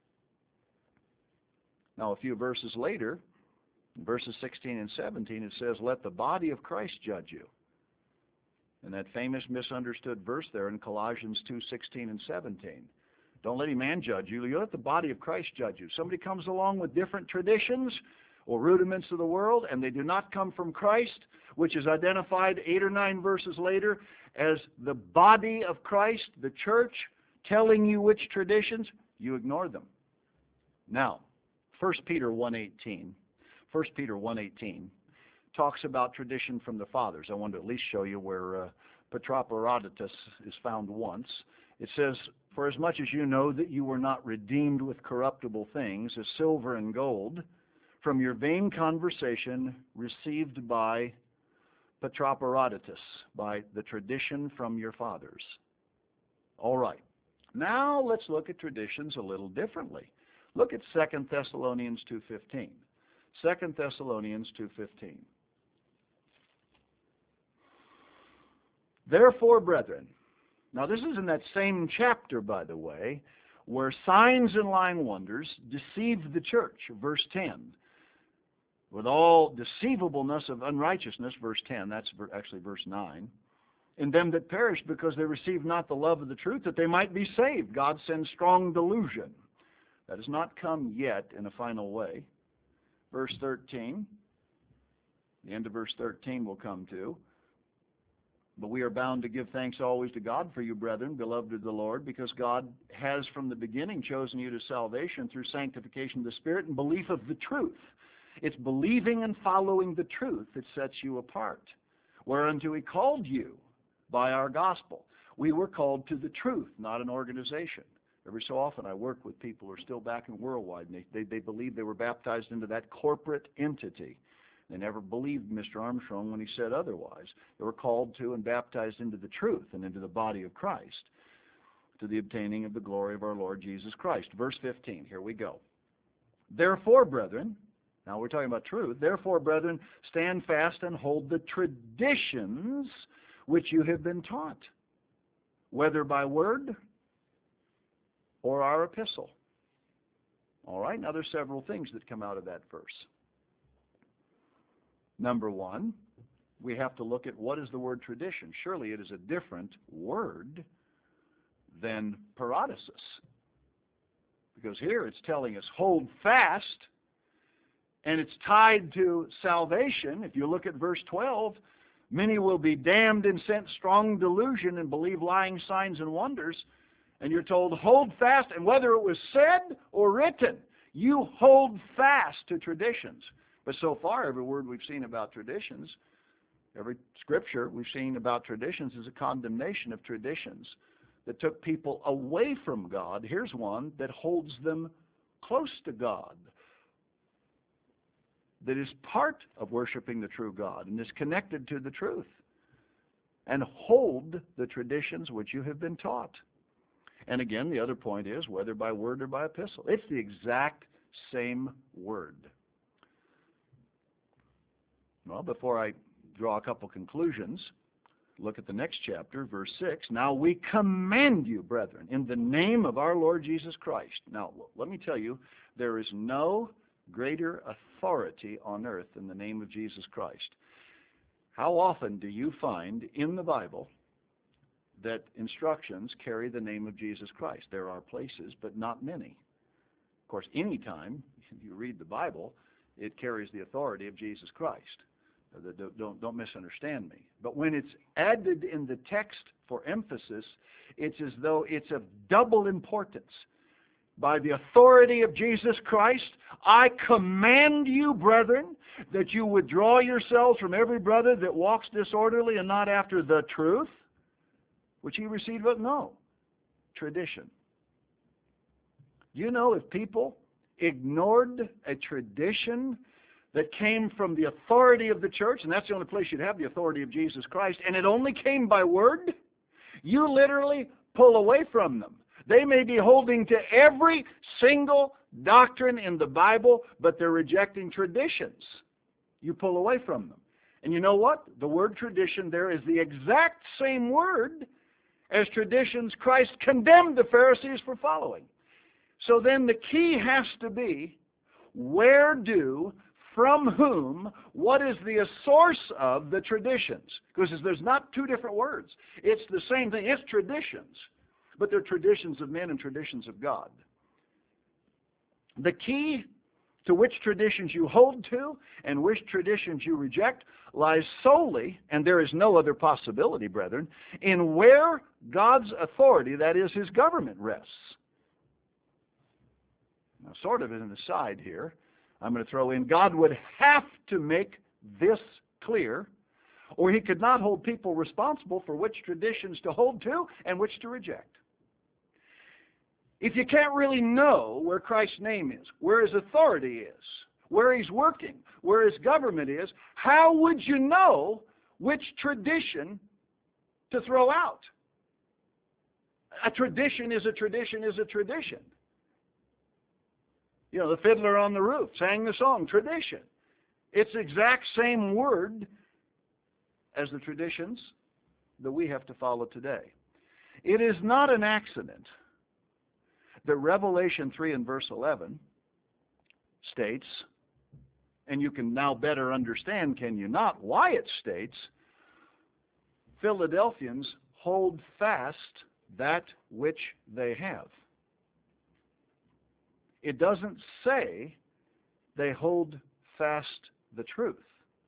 Now a few verses later, in verses 16 and 17, it says, let the body of Christ judge you. And that famous misunderstood verse there in Colossians 2:16 and 17. Don't let any man judge you. You let the body of Christ judge you. Somebody comes along with different traditions or rudiments of the world, and they do not come from Christ, which is identified 8 or 9 verses later as the body of Christ, the church, telling you which traditions, you ignore them. Now, 1 Peter 1:18. 1 Peter 1:18 talks about tradition from the fathers. I wanted to at least show you where Patrop Herodotus is found once. It says, for as much as you know that you were not redeemed with corruptible things, as silver and gold, from your vain conversation received by Patrop Herodotus, by the tradition from your fathers. All right. Now let's look at traditions a little differently. Look at 2 Thessalonians 2:15. 2 Thessalonians 2:15. Therefore, brethren, now this is in that same chapter, by the way, where signs and lying wonders deceived the church, verse 10. With all deceivableness of unrighteousness, verse 10, that's actually verse 9, in them that perish because they receive not the love of the truth, that they might be saved. God sends strong delusion. That has not come yet in a final way. Verse 13, the end of verse 13 will come to. But we are bound to give thanks always to God for you, brethren, beloved of the Lord, because God has from the beginning chosen you to salvation through sanctification of the Spirit and belief of the truth. It's believing and following the truth that sets you apart, whereunto He called you by our gospel. We were called to the truth, not an organization. Every so often I work with people who are still back in Worldwide, and they believe they were baptized into that corporate entity. They never believed Mr. Armstrong when he said otherwise. They were called to and baptized into the truth and into the body of Christ, to the obtaining of the glory of our Lord Jesus Christ. Verse 15, here we go. Therefore, brethren, now we're talking about truth, therefore, brethren, stand fast and hold the traditions which you have been taught. whether by word or our epistle. All right, now there's several things that come out of that verse. Number one, we have to look at what is the word tradition. Surely it is a different word than paradosis. Because here it's telling us, hold fast, and it's tied to salvation. If you look at verse 12, many will be damned and sent strong delusion and believe lying signs and wonders. And you're told, hold fast, and whether it was said or written, you hold fast to traditions. But so far, every word we've seen about traditions, every scripture we've seen about traditions is a condemnation of traditions that took people away from God. Here's one that holds them close to God, that is part of worshiping the true God and is connected to the truth. And hold the traditions which you have been taught. And again, the other point is whether by word or by epistle. It's the exact same word. Well, before I draw a couple conclusions, look at the next chapter, verse 6. Now we command you, brethren, in the name of our Lord Jesus Christ. Now, let me tell you, there is no greater authority on earth than the name of Jesus Christ. How often do you find in the Bible that instructions carry the name of Jesus Christ? There are places, but not many. Of course, anytime you read the Bible, it carries the authority of Jesus Christ. Don't misunderstand me. But when it's added in the text for emphasis, it's as though it's of double importance. By the authority of Jesus Christ, I command you, brethren, that you withdraw yourselves from every brother that walks disorderly and not after the truth, which he received, but no, tradition. You know, if people ignored a tradition that came from the authority of the church, and that's the only place you'd have the authority of Jesus Christ, and it only came by word, you literally pull away from them. They may be holding to every single doctrine in the Bible, but they're rejecting traditions. You pull away from them. And you know what? The word tradition there is the exact same word as traditions Christ condemned the Pharisees for following. So then the key has to be, where do, from whom, what is the source of the traditions? Because there's not two different words. It's the same thing. It's traditions. But they're traditions of men and traditions of God. The key to which traditions you hold to and which traditions you reject lies solely, and there is no other possibility, brethren, in where God's authority, that is His government, rests. Now, sort of as an aside here, I'm going to throw in, God would have to make this clear, or He could not hold people responsible for which traditions to hold to and which to reject. If you can't really know where Christ's name is, where His authority is, where He's working, where His government is, how would you know which tradition to throw out? A tradition is a tradition is a tradition. You know, the fiddler on the roof sang the song, tradition. It's the exact same word as the traditions that we have to follow today. It is not an accident that Revelation 3 and verse 11 states, and you can now better understand, can you not, why it states, Philadelphians hold fast that which they have. It doesn't say they hold fast the truth.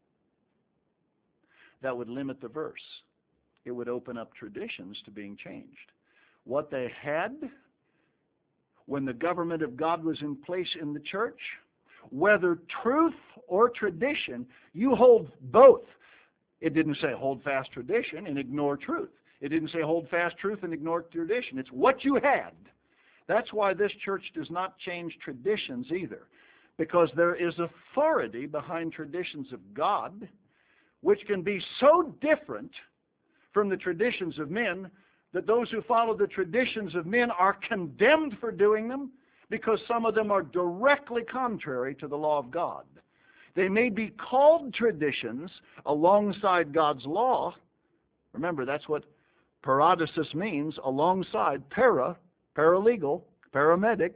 That would limit the verse. It would open up traditions to being changed. What they had when the government of God was in place in the church, whether truth or tradition, you hold both. It didn't say hold fast tradition and ignore truth. It didn't say hold fast truth and ignore tradition. It's what you had. That's why this church does not change traditions either, because there is authority behind traditions of God, which can be so different from the traditions of men that those who follow the traditions of men are condemned for doing them, because some of them are directly contrary to the law of God. They may be called traditions alongside God's law. Remember, that's what Paradosis means alongside, paralegal, paramedic,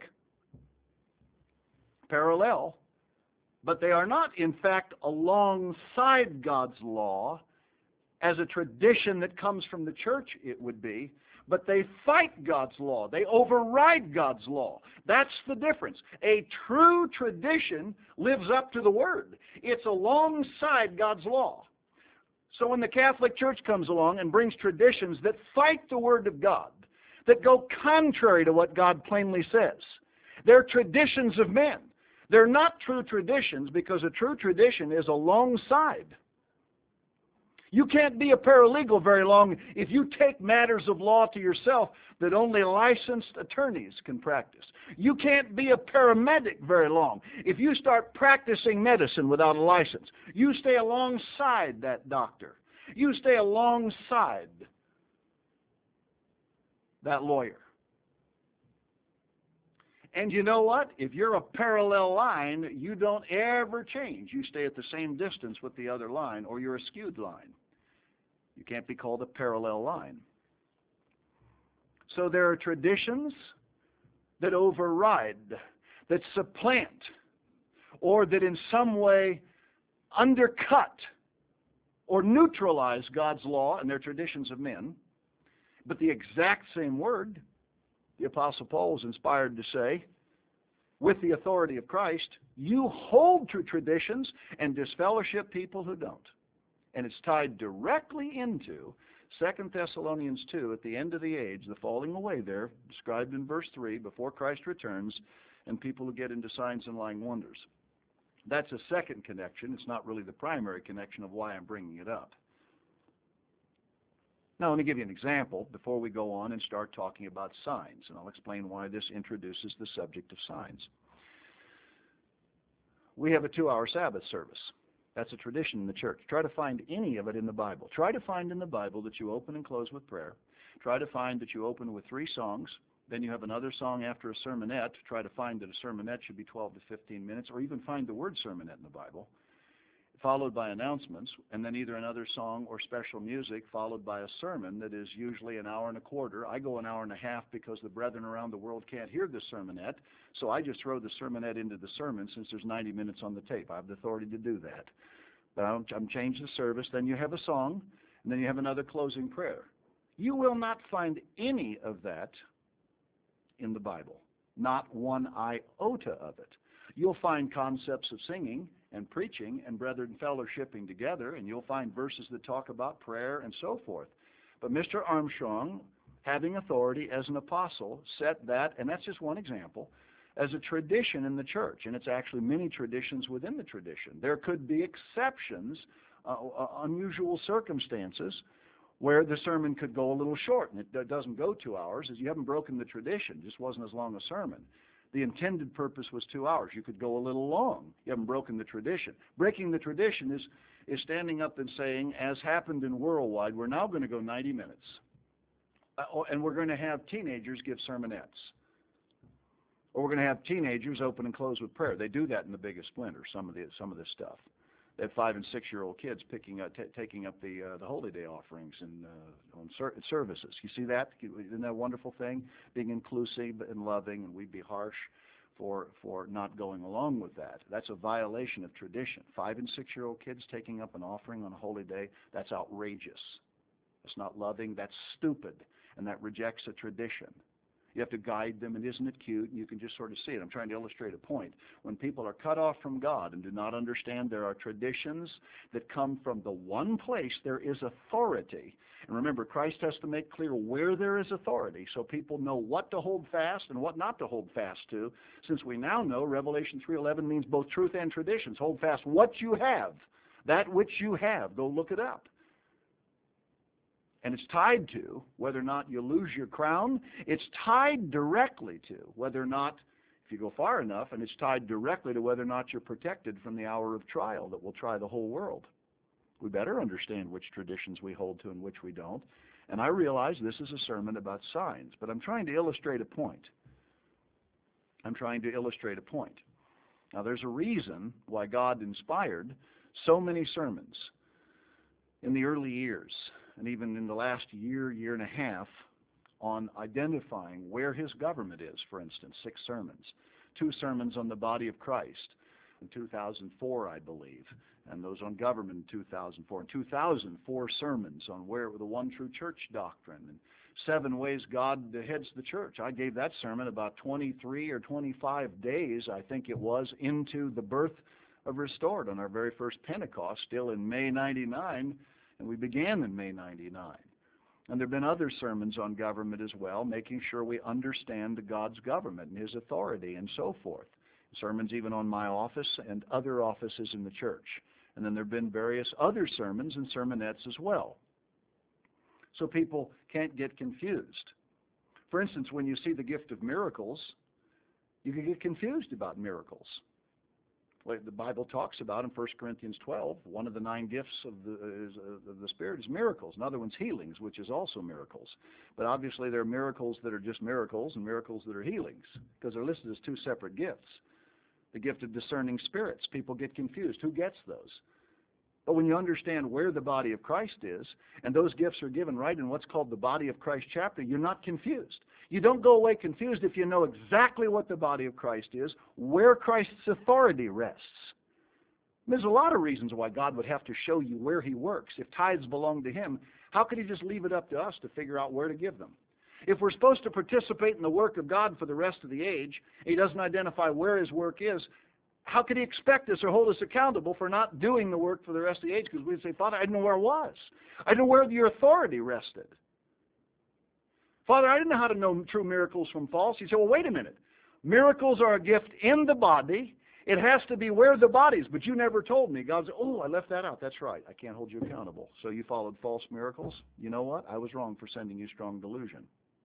parallel. But they are not, in fact, alongside God's law as a tradition that comes from the church, it would be, but they fight God's law. They override God's law. That's the difference. A true tradition lives up to the Word. It's alongside God's law. So when the Catholic Church comes along and brings traditions that fight the Word of God, that go contrary to what God plainly says, they're traditions of men. They're not true traditions, because a true tradition is alongside. You can't be a paralegal very long if you take matters of law to yourself that only licensed attorneys can practice. You can't be a paramedic very long if you start practicing medicine without a license. You stay alongside that doctor. You stay alongside that lawyer. And you know what? If you're a parallel line, you don't ever change. You stay at the same distance with the other line, or you're a skewed line. You can't be called a parallel line. So there are traditions that override, that supplant, or that in some way undercut or neutralize God's law, and they're traditions of men. But the exact same word, the Apostle Paul was inspired to say, with the authority of Christ, you hold to traditions and disfellowship people who don't. And it's tied directly into 2 Thessalonians 2, at the end of the age, the falling away there, described in verse 3, before Christ returns, and people who get into signs and lying wonders. That's a second connection. It's not really the primary connection of why I'm bringing it up. Now, let me give you an example before we go on and start talking about signs, and I'll explain why this introduces the subject of signs. We have a 2-hour Sabbath service. That's a tradition in the church. Try to find any of it in the Bible. Try to find in the Bible that you open and close with prayer. Try to find that you open with 3 songs. Then you have another song after a sermonette. Try to find that a sermonette should be 12 to 15 minutes, or even find the word sermonette in the Bible, followed by announcements, and then either another song or special music, followed by a sermon that is usually an hour and a quarter. I go an hour and a half because the brethren around the world can't hear the sermonette, so I just throw the sermonette into the sermon since there's 90 minutes on the tape. I have the authority to do that. But I'm changed the service. Then you have a song, and then you have another closing prayer. You will not find any of that in the Bible, not one iota of it. You'll find concepts of singing and preaching and brethren fellowshipping together, and you'll find verses that talk about prayer and so forth. But Mr. Armstrong, having authority as an apostle, set that, and that's just one example, as a tradition in the church, and it's actually many traditions within the tradition. There could be exceptions, unusual circumstances, where the sermon could go a little short, and it doesn't go 2 hours, as you haven't broken the tradition. It just wasn't as long a sermon. The intended purpose was 2 hours. You could go a little long. You haven't broken the tradition. Breaking the tradition is standing up and saying, as happened in Worldwide, we're now going to go 90 minutes. And we're going to have teenagers give sermonettes. Or we're going to have teenagers open and close with prayer. They do that in the Biggest Splinter, some of this stuff. They have 5- and 6-year-old kids taking up the Holy Day offerings and on services. You see that? Isn't that a wonderful thing? Being inclusive and loving, and we'd be harsh for not going along with that. That's a violation of tradition. 5- and 6-year-old kids taking up an offering on a holy day, that's outrageous. That's not loving, that's stupid, and that rejects a tradition. You have to guide them, and isn't it cute? And you can just sort of see it. I'm trying to illustrate a point. When people are cut off from God and do not understand there are traditions that come from the one place there is authority. And remember, Christ has to make clear where there is authority so people know what to hold fast and what not to hold fast to. Since we now know Revelation 3:11 means both truth and traditions. Hold fast what you have, that which you have. Go look it up. And it's tied to whether or not you lose your crown. It's tied directly to whether or not, if you go far enough, and it's tied directly to whether or not you're protected from the hour of trial that will try the whole world. We better understand which traditions we hold to and which we don't. And I realize this is a sermon about signs, but I'm trying to illustrate a point. Now, there's a reason why God inspired so many sermons in the early years, and even in the last year, year and a half, on identifying where his government is, for instance, 6 sermons. 2 sermons on the body of Christ in 2004, I believe, and those on government in 2004. In 2004 sermons on where the one true church doctrine, and 7 ways God heads the church. I gave that sermon about 23 or 25 days, I think it was, into the birth of Restored on our very first Pentecost, still in May 99, and we began in May 99. And there have been other sermons on government as well, making sure we understand God's government and his authority and so forth. Sermons even on my office and other offices in the church. And then there have been various other sermons and sermonettes as well. So people can't get confused. For instance, when you see the gift of miracles, you can get confused about miracles. Like the Bible talks about in 1 Corinthians 12, one of the 9 gifts of the Spirit is miracles. Another one's healings, which is also miracles. But obviously there are miracles that are just miracles and miracles that are healings, because they're listed as 2 separate gifts. The gift of discerning spirits, people get confused. Who gets those? But when you understand where the body of Christ is, and those gifts are given right in what's called the body of Christ chapter, you're not confused. You don't go away confused if you know exactly what the body of Christ is, where Christ's authority rests. There's a lot of reasons why God would have to show you where he works. If tithes belong to him, how could he just leave it up to us to figure out where to give them? If we're supposed to participate in the work of God for the rest of the age, he doesn't identify where his work is, how could he expect us or hold us accountable for not doing the work for the rest of the age? Because we'd say, Father, I didn't know where it was. I didn't know where your authority rested. Father, I didn't know how to know true miracles from false. He said, well, wait a minute. Miracles are a gift in the body. It has to be where the body is, but you never told me. God said, oh, I left that out. That's right. I can't hold you accountable. So you followed false miracles? You know what? I was wrong for sending you strong delusion.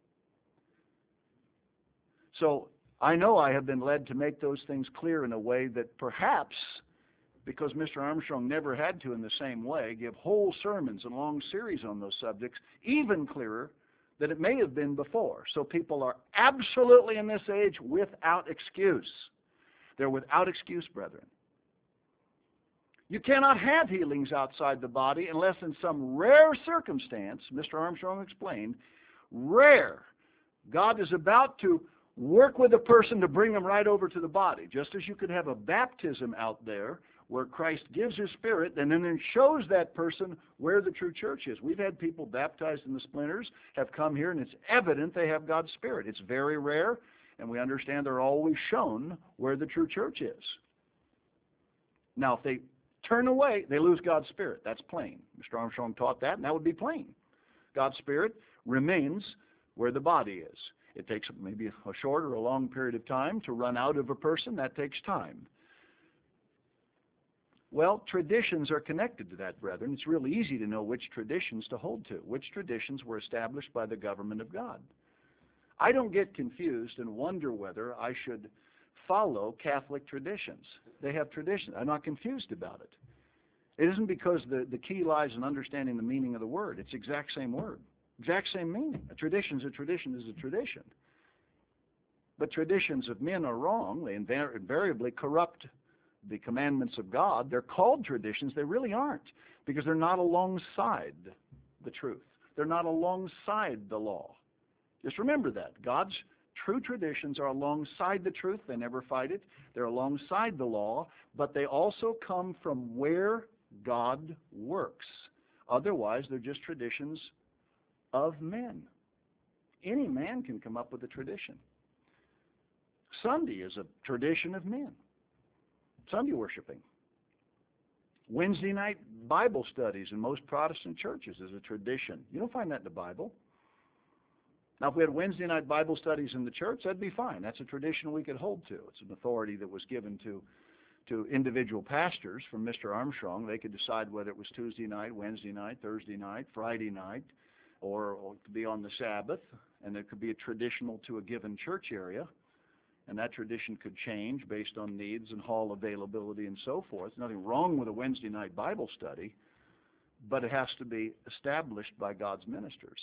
So I know I have been led to make those things clear in a way that perhaps, because Mr. Armstrong never had to in the same way, give whole sermons and long series on those subjects, even clearer than it may have been before. So people are absolutely in this age without excuse. They're without excuse, brethren. You cannot have healings outside the body unless in some rare circumstance, Mr. Armstrong explained, rare, God is about to work with a person to bring them right over to the body. Just as you could have a baptism out there where Christ gives his Spirit and then shows that person where the true church is. We've had people baptized in the splinters, have come here, and it's evident they have God's Spirit. It's very rare, and we understand they're always shown where the true church is. Now, if they turn away, they lose God's Spirit. That's plain. Mr. Armstrong taught that, and that would be plain. God's Spirit remains where the body is. It takes maybe a short or a long period of time to run out of a person. That takes time. Well, traditions are connected to that, brethren. It's really easy to know which traditions to hold to, which traditions were established by the government of God. I don't get confused and wonder whether I should follow Catholic traditions. They have traditions. I'm not confused about it. It isn't because the key lies in understanding the meaning of the word. It's the exact same word. Exact same meaning. A tradition is a tradition is a tradition. But traditions of men are wrong. They invariably corrupt the commandments of God. They're called traditions. They really aren't, because they're not alongside the truth. They're not alongside the law. Just remember that. God's true traditions are alongside the truth. They never fight it. They're alongside the law, but they also come from where God works. Otherwise, they're just traditions of men. Any man can come up with a tradition. Sunday is a tradition of men. Sunday worshiping. Wednesday night Bible studies in most Protestant churches is a tradition. You don't find that in the Bible. Now, if we had Wednesday night Bible studies in the church, that'd be fine. That's a tradition we could hold to. It's an authority that was given to individual pastors from Mr. Armstrong. They could decide whether it was Tuesday night, Wednesday night, Thursday night, Friday night, or it could be on the Sabbath, and it could be a traditional to a given church area, and that tradition could change based on needs and hall availability and so forth. There's nothing wrong with a Wednesday night Bible study, but it has to be established by God's ministers.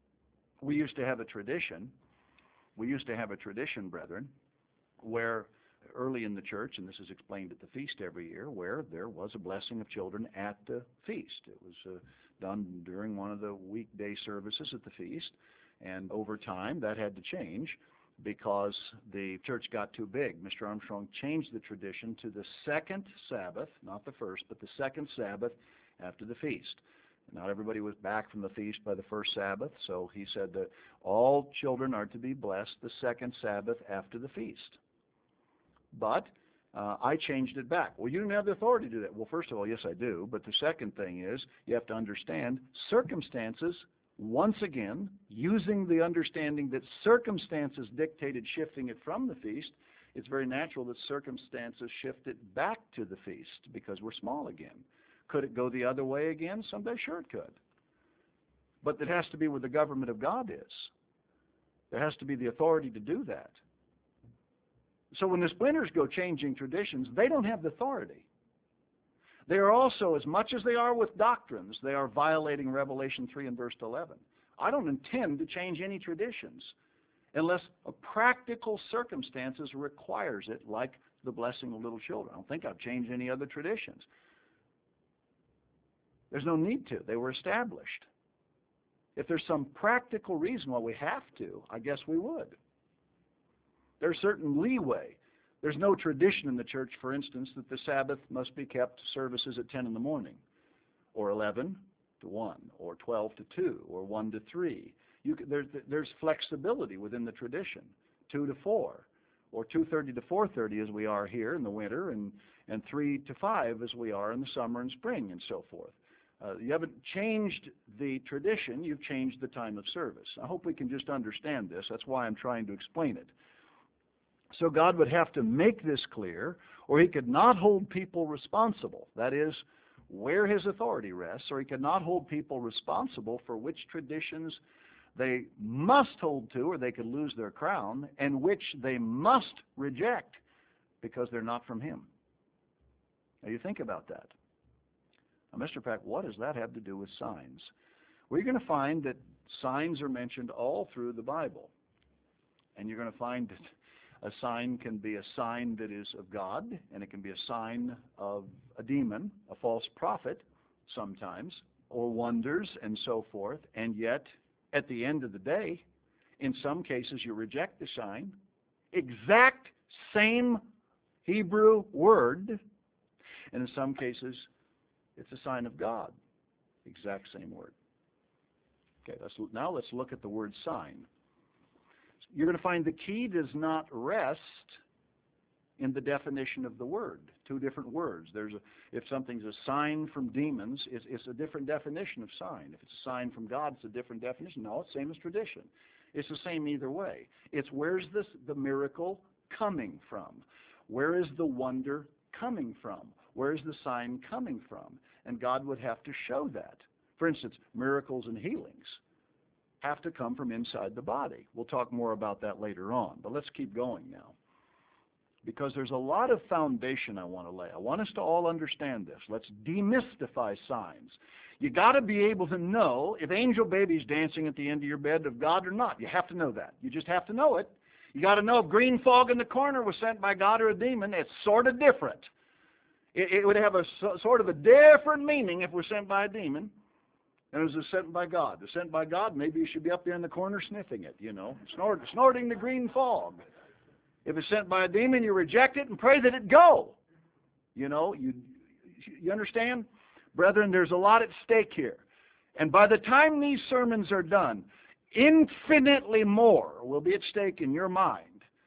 We used to have a tradition, brethren, where early in the church, and this is explained at the feast every year, where there was a blessing of children at the feast. It was done during one of the weekday services at the feast, and over time that had to change because the church got too big. Mr. Armstrong changed the tradition to the second Sabbath, not the first, but the second Sabbath after the feast. Not everybody was back from the feast by the first Sabbath, so he said that all children are to be blessed the second Sabbath after the feast. But I changed it back. Well, you didn't have the authority to do that. Well, first of all, yes, I do. But the second thing is you have to understand circumstances, once again, using the understanding that circumstances dictated shifting it from the feast, it's very natural that circumstances shift it back to the feast because we're small again. Could it go the other way again? Someday, sure it could. But it has to be where the government of God is. There has to be the authority to do that. So when the splinters go changing traditions, they don't have the authority. They are also, as much as they are with doctrines, they are violating Revelation 3 and verse 11. I don't intend to change any traditions unless a practical circumstances requires it, like the blessing of little children. I don't think I've changed any other traditions. There's no need to. They were established. If there's some practical reason why we have to, I guess we would. There's certain leeway. There's no tradition in the church, for instance, that the Sabbath must be kept services at 10 in the morning, or 11 to 1, or 12 to 2, or 1 to 3. There's flexibility within the tradition, 2 to 4, or 2:30 to 4:30 as we are here in the winter, and 3 to 5 as we are in the summer and spring, and so forth. You haven't changed the tradition, you've changed the time of service. I hope we can just understand this. That's why I'm trying to explain it. So God would have to make this clear, or he could not hold people responsible. That is, where his authority rests, or he could not hold people responsible for which traditions they must hold to, or they could lose their crown, and which they must reject because they're not from him. Now you think about that. Now, Mr. Pack, what does that have to do with signs? Well, you're going to find that signs are mentioned all through the Bible. And you're going to find that a sign can be a sign that is of God, and it can be a sign of a demon, a false prophet sometimes, or wonders and so forth. And yet, at the end of the day, in some cases you reject the sign, exact same Hebrew word, and in some cases it's a sign of God, exact same word. Okay, now let's look at the word sign. You're going to find the key does not rest in the definition of the word. Two different words. If something's a sign from demons, it's a different definition of sign. If it's a sign from God, it's a different definition. No, it's the same as tradition. It's the same either way. It's where's the miracle coming from? Where is the wonder coming from? Where is the sign coming from? And God would have to show that. For instance, miracles and healings have to come from inside the body. We'll talk more about that later on, but let's keep going now. Because there's a lot of foundation I want to lay. I want us to all understand this. Let's demystify signs. You got to be able to know if angel baby's dancing at the end of your bed of God or not. You have to know that. You just have to know it. You got to know if green fog in the corner was sent by God or a demon. It's sort of different. It would have a sort of a different meaning if it was sent by a demon than if it was sent by God. If it was sent by God, maybe you should be up there in the corner sniffing it, snorting the green fog. If it's sent by a demon, you reject it and pray that it go. You understand? Brethren, there's a lot at stake here. And by the time these sermons are done, infinitely more will be at stake in your mind.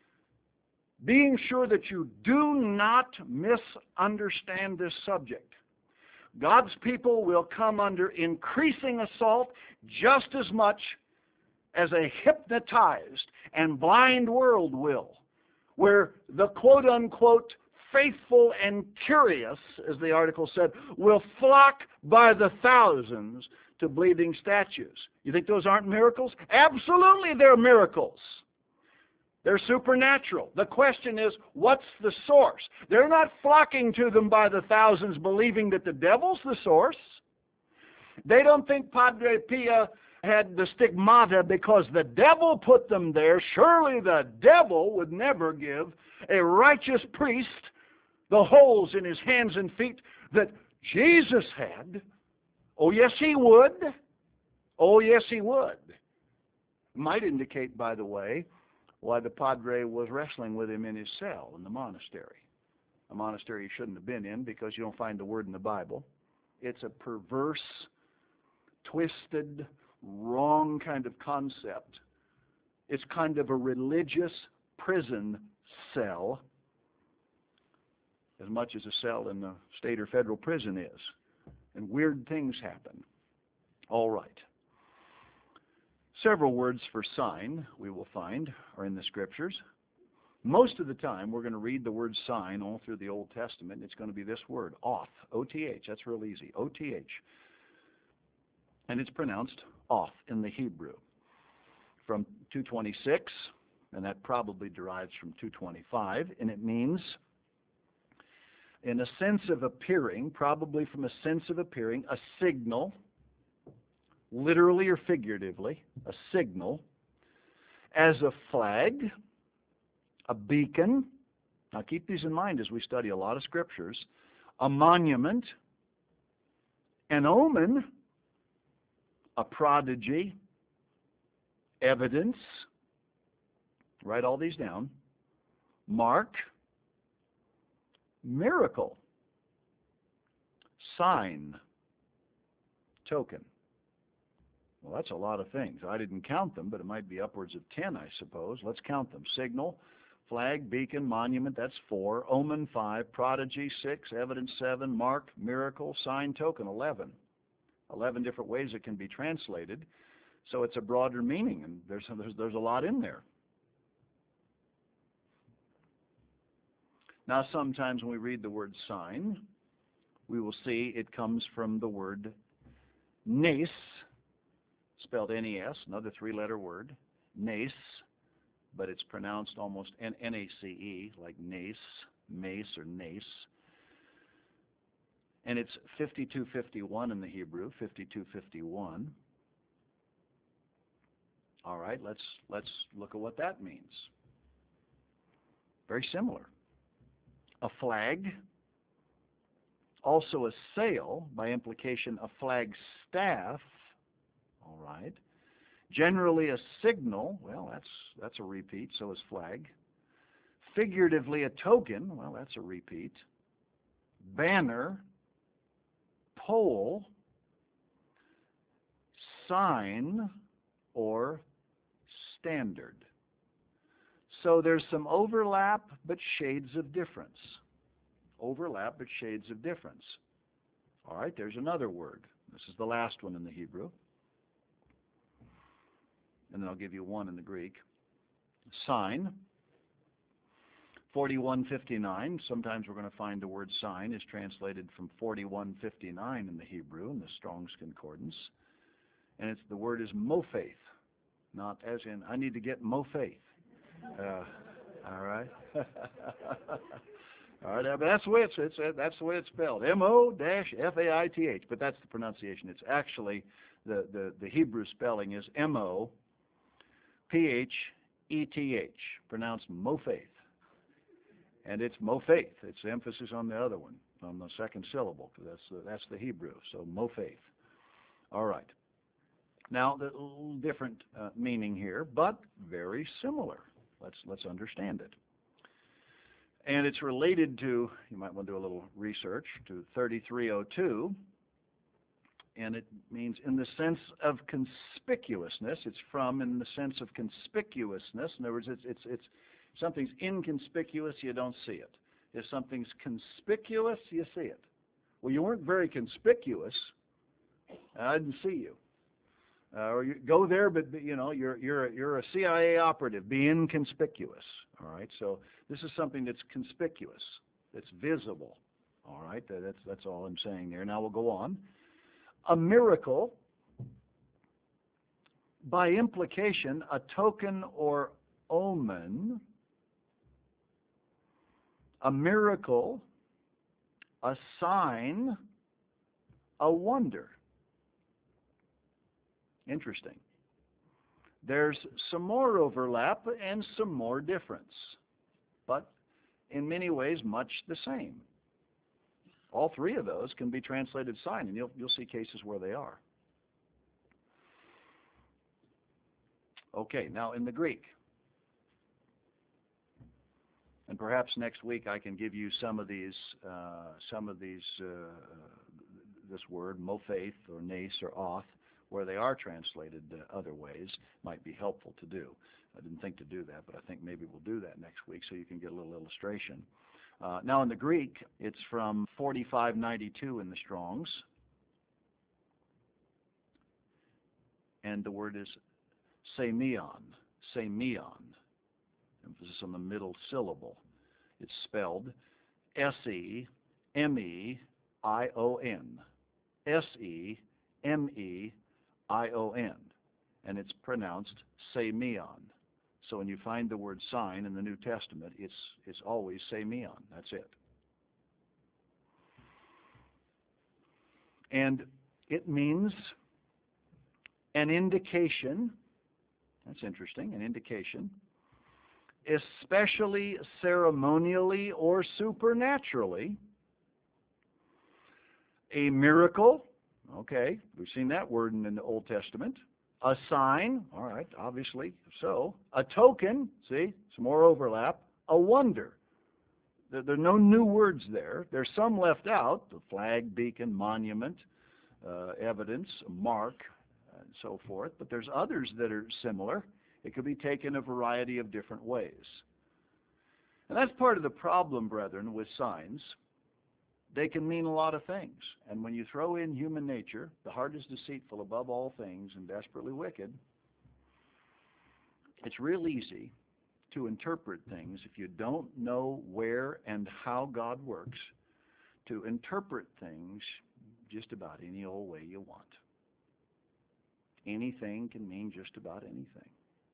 Being sure that you do not misunderstand this subject. God's people will come under increasing assault just as much as a hypnotized and blind world will, where the quote-unquote faithful and curious, as the article said, will flock by the thousands to bleeding statues. You think those aren't miracles? Absolutely, they're miracles. They're supernatural. The question is, what's the source? They're not flocking to them by the thousands believing that the devil's the source. They don't think Padre Pio had the stigmata because the devil put them there. Surely the devil would never give a righteous priest the holes in his hands and feet that Jesus had. Oh, yes, he would. Oh, yes, he would. Might indicate, by the way, why the padre was wrestling with him in his cell in the monastery. A monastery he shouldn't have been in because you don't find the word in the Bible. It's a perverse, twisted, wrong kind of concept. It's kind of a religious prison cell, as much as a cell in the state or federal prison is. And weird things happen. All right. Several words for sign, we will find, are in the Scriptures. Most of the time, we're going to read the word sign all through the Old Testament. It's going to be this word, oth, O-T-H. That's real easy, O-T-H. And it's pronounced oth in the Hebrew. From 226, and that probably derives from 225, and it means, in a sense of appearing, probably from a sense of appearing, a signal, literally or figuratively, a signal, as a flag, a beacon. Now keep these in mind as we study a lot of Scriptures. A monument, an omen, a prodigy, evidence. Write all these down. Mark, miracle, sign, token. Well, that's a lot of things. I didn't count them, but it might be upwards of 10, I suppose. Let's count them. Signal, flag, beacon, monument, that's 4. Omen, 5. Prodigy, 6. Evidence, 7. Mark, miracle, sign, token, 11. 11 different ways it can be translated. So it's a broader meaning, and there's a lot in there. Now, sometimes when we read the word sign, we will see it comes from the word nes, spelled N-E-S, another 3-letter word, nes, but it's pronounced almost N-A-C-E, like nace, mace, or nace. And it's 5251 in the Hebrew, 5251. All right, let's look at what that means. Very similar. A flag, also a sail, by implication a flag staff. All right. Generally a signal, well, that's a repeat, so is flag. Figuratively a token, well, that's a repeat. Banner, pole, sign, or standard. So there's some overlap, but shades of difference. Overlap, but shades of difference. All right, there's another word. This is the last one in the Hebrew. And then I'll give you one in the Greek. Sign. 4159, sometimes we're going to find the word sign is translated from 4159 in the Hebrew, in the Strong's Concordance. And the word is mofaith, not as in, I need to get mofaith. All right? All right, but that's the way it's spelled. M-O-F-A-I-T-H, but that's the pronunciation. It's actually, the Hebrew spelling is M-O-P-H-E-T-H, pronounced mofaith. And it's mofaith. It's emphasis on the other one, on the second syllable, because that's the Hebrew, so mofaith. All right. Now, the little different meaning here, but very similar. Let's understand it. And it's related to, you might want to do a little research, to 3302, and it means in the sense of conspicuousness. It's from in the sense of conspicuousness. In other words, it's something's inconspicuous, you don't see it. If something's conspicuous, you see it. Well, you weren't very conspicuous. I didn't see you. Or you go there, but you know you're a CIA operative. Be inconspicuous. All right. So this is something that's conspicuous, that's visible. All right. That's all I'm saying there. Now we'll go on. A miracle, by implication, a token or omen. A miracle, a sign, a wonder. Interesting. There's some more overlap and some more difference, but in many ways much the same. All three of those can be translated sign, and you'll see cases where they are. Okay, now in the Greek, and perhaps next week I can give you some of these, this word, mofaith or nace or oth, where they are translated other ways, might be helpful to do. I didn't think to do that, but I think maybe we'll do that next week so you can get a little illustration. Now in the Greek, it's from 4592 in the Strong's, and the word is semeion, emphasis on the middle syllable. It's spelled S-E-M-E-I-O-N, S-E-M-E-I-O-N, and it's pronounced semeion. So when you find the word sign in the New Testament, it's always semeion. That's it. And it means an indication. That's interesting, an indication, especially ceremonially or supernaturally, a miracle. Okay, we've seen that word in the Old Testament. A sign, all right, obviously so. A token, see, some more overlap. A wonder. There are no new words there. There's some left out, the flag, beacon, monument, evidence, mark, and so forth. But there's others that are similar. It could be taken a variety of different ways. And that's part of the problem, brethren, with signs. They can mean a lot of things. And when you throw in human nature, the heart is deceitful above all things and desperately wicked, it's real easy to interpret things if you don't know where and how God works, to interpret things just about any old way you want. Anything can mean just about anything.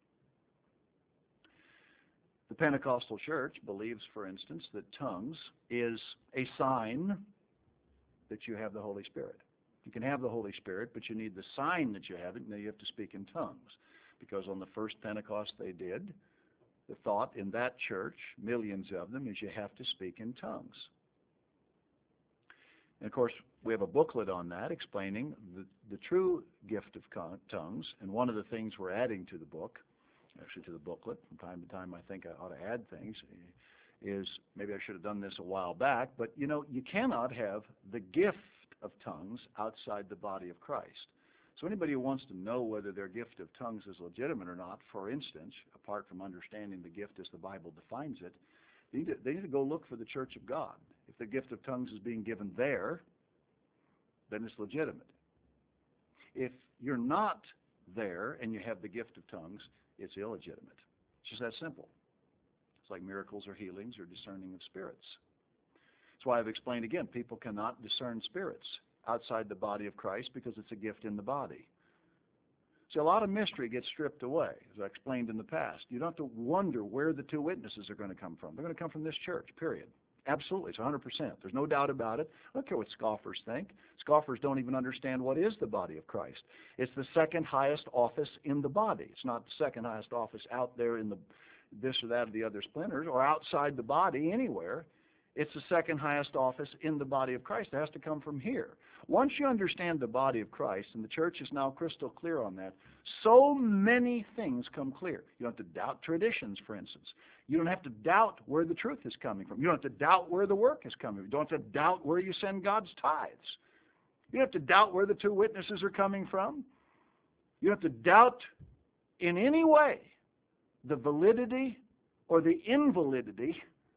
The Pentecostal church believes, for instance, that tongues is a sign that you have the Holy Spirit. You can have the Holy Spirit, but you need the sign that you have it, and then you have to speak in tongues. Because on the first Pentecost they did, the thought in that church, millions of them, is you have to speak in tongues. And of course, we have a booklet on that explaining the true gift of tongues, and one of the things we're adding to the book, actually to the booklet, from time to time I think I ought to add things, is maybe I should have done this a while back, but you know, you cannot have the gift of tongues outside the body of Christ. So anybody who wants to know whether their gift of tongues is legitimate or not, for instance, apart from understanding the gift as the Bible defines it, they need to go look for the Church of God. If the gift of tongues is being given there, then it's legitimate. If you're not there and you have the gift of tongues, it's illegitimate. It's just that simple. It's like miracles or healings or discerning of spirits. That's why I've explained again, people cannot discern spirits outside the body of Christ because it's a gift in the body. See, a lot of mystery gets stripped away, as I explained in the past. You don't have to wonder where the two witnesses are going to come from. They're going to come from this church, period. Absolutely, it's 100%. There's no doubt about it. I don't care what scoffers think. Scoffers don't even understand what is the body of Christ. It's the second highest office in the body. It's not the second highest office out there in the this or that or the other splinters or outside the body anywhere. It's the second highest office in the body of Christ. It has to come from here. Once you understand the body of Christ, and the church is now crystal clear on that, so many things come clear. You don't have to doubt traditions, for instance. You don't have to doubt where the truth is coming from. You don't have to doubt where the work is coming from. You don't have to doubt where you send God's tithes. You don't have to doubt where the two witnesses are coming from. You don't have to doubt in any way the validity or the invalidity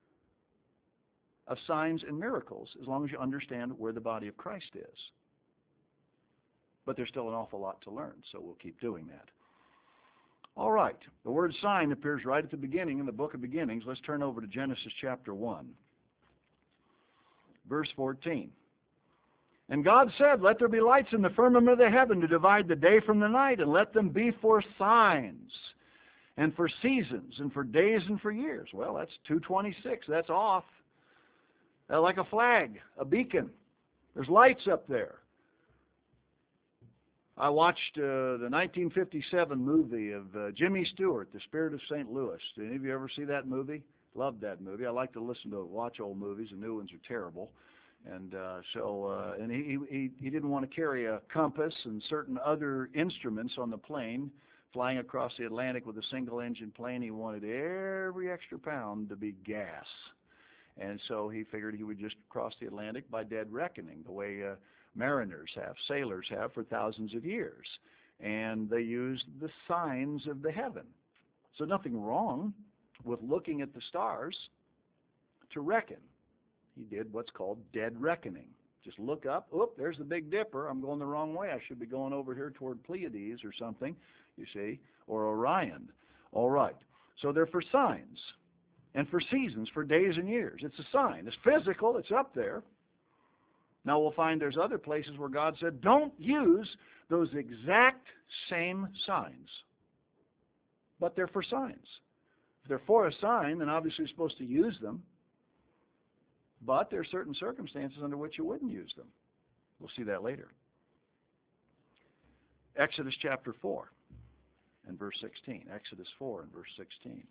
of signs and miracles, as long as you understand where the body of Christ is. But there's still an awful lot to learn, so we'll keep doing that. All right, the word sign appears right at the beginning in the book of Beginnings. Let's turn over to Genesis chapter 1, verse 14. And God said, "Let there be lights in the firmament of the heaven to divide the day from the night, and let them be for signs, and for seasons, and for days, and for years." Well, that's 2:26. That's off. Like a flag, a beacon. There's lights up there. I watched the 1957 movie of Jimmy Stewart, The Spirit of St. Louis. Did any of you ever see that movie? Loved that movie. I like to watch old movies. The new ones are terrible. And and he didn't want to carry a compass and certain other instruments on the plane flying across the Atlantic with a single engine plane. He wanted every extra pound to be gas. And so he figured he would just cross the Atlantic by dead reckoning, the way mariners have, sailors have for thousands of years. And they used the signs of the heaven. So nothing wrong with looking at the stars to reckon. He did what's called dead reckoning. Just look up, oop, there's the Big Dipper. I'm going the wrong way. I should be going over here toward Pleiades or something, you see, or Orion. All right. So they're for signs and for seasons, for days and years. It's a sign. It's physical. It's up there. Now we'll find there's other places where God said, don't use those exact same signs. But they're for signs. If they're for a sign, then obviously you're supposed to use them. But there are certain circumstances under which you wouldn't use them. We'll see that later. Exodus chapter 4 and verse 16. Exodus 4 and verse 16.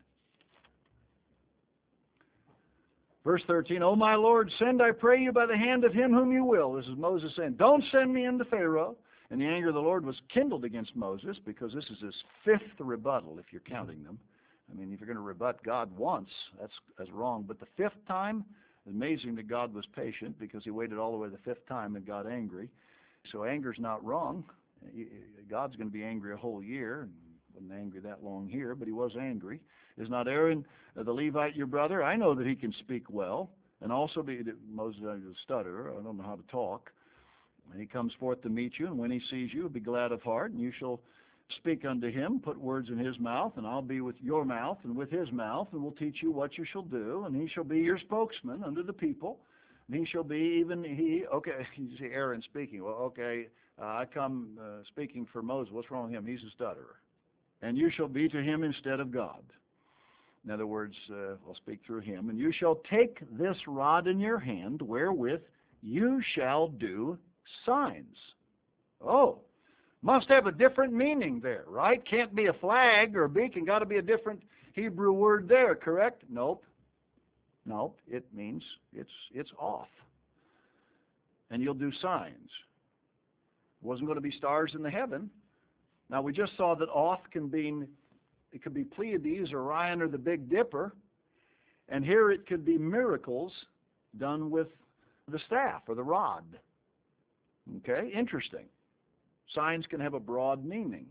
Verse 13, O my Lord, send, I pray you, by the hand of him whom you will. This is Moses saying, don't send me into Pharaoh. And the anger of the Lord was kindled against Moses, because this is his fifth rebuttal, if you're counting them. I mean, if you're going to rebut God once, that's wrong. But the fifth time, it's amazing that God was patient, because he waited all the way the fifth time and got angry. So anger's not wrong. God's going to be angry a whole year. Wasn't angry that long here, but he was angry. Is not Aaron the Levite your brother? I know that he can speak well, and also Moses is a stutterer. I don't know how to talk. And he comes forth to meet you, and when he sees you, be glad of heart, and you shall speak unto him, put words in his mouth, and I'll be with your mouth and with his mouth, and will teach you what you shall do, and he shall be your spokesman unto the people, and he shall be okay, you see Aaron speaking. Well, okay, I come speaking for Moses. What's wrong with him? He's a stutterer. And you shall be to him instead of God. In other words, I'll speak through him. And you shall take this rod in your hand, wherewith you shall do signs. Oh, must have a different meaning there, right? Can't be a flag or a beacon. Got to be a different Hebrew word there, correct? Nope. It means it's off. And you'll do signs. It wasn't going to be stars in the heaven. Now, we just saw that off could be Pleiades, Orion, or the Big Dipper. And here it could be miracles done with the staff or the rod. Okay, interesting. Signs can have a broad meaning.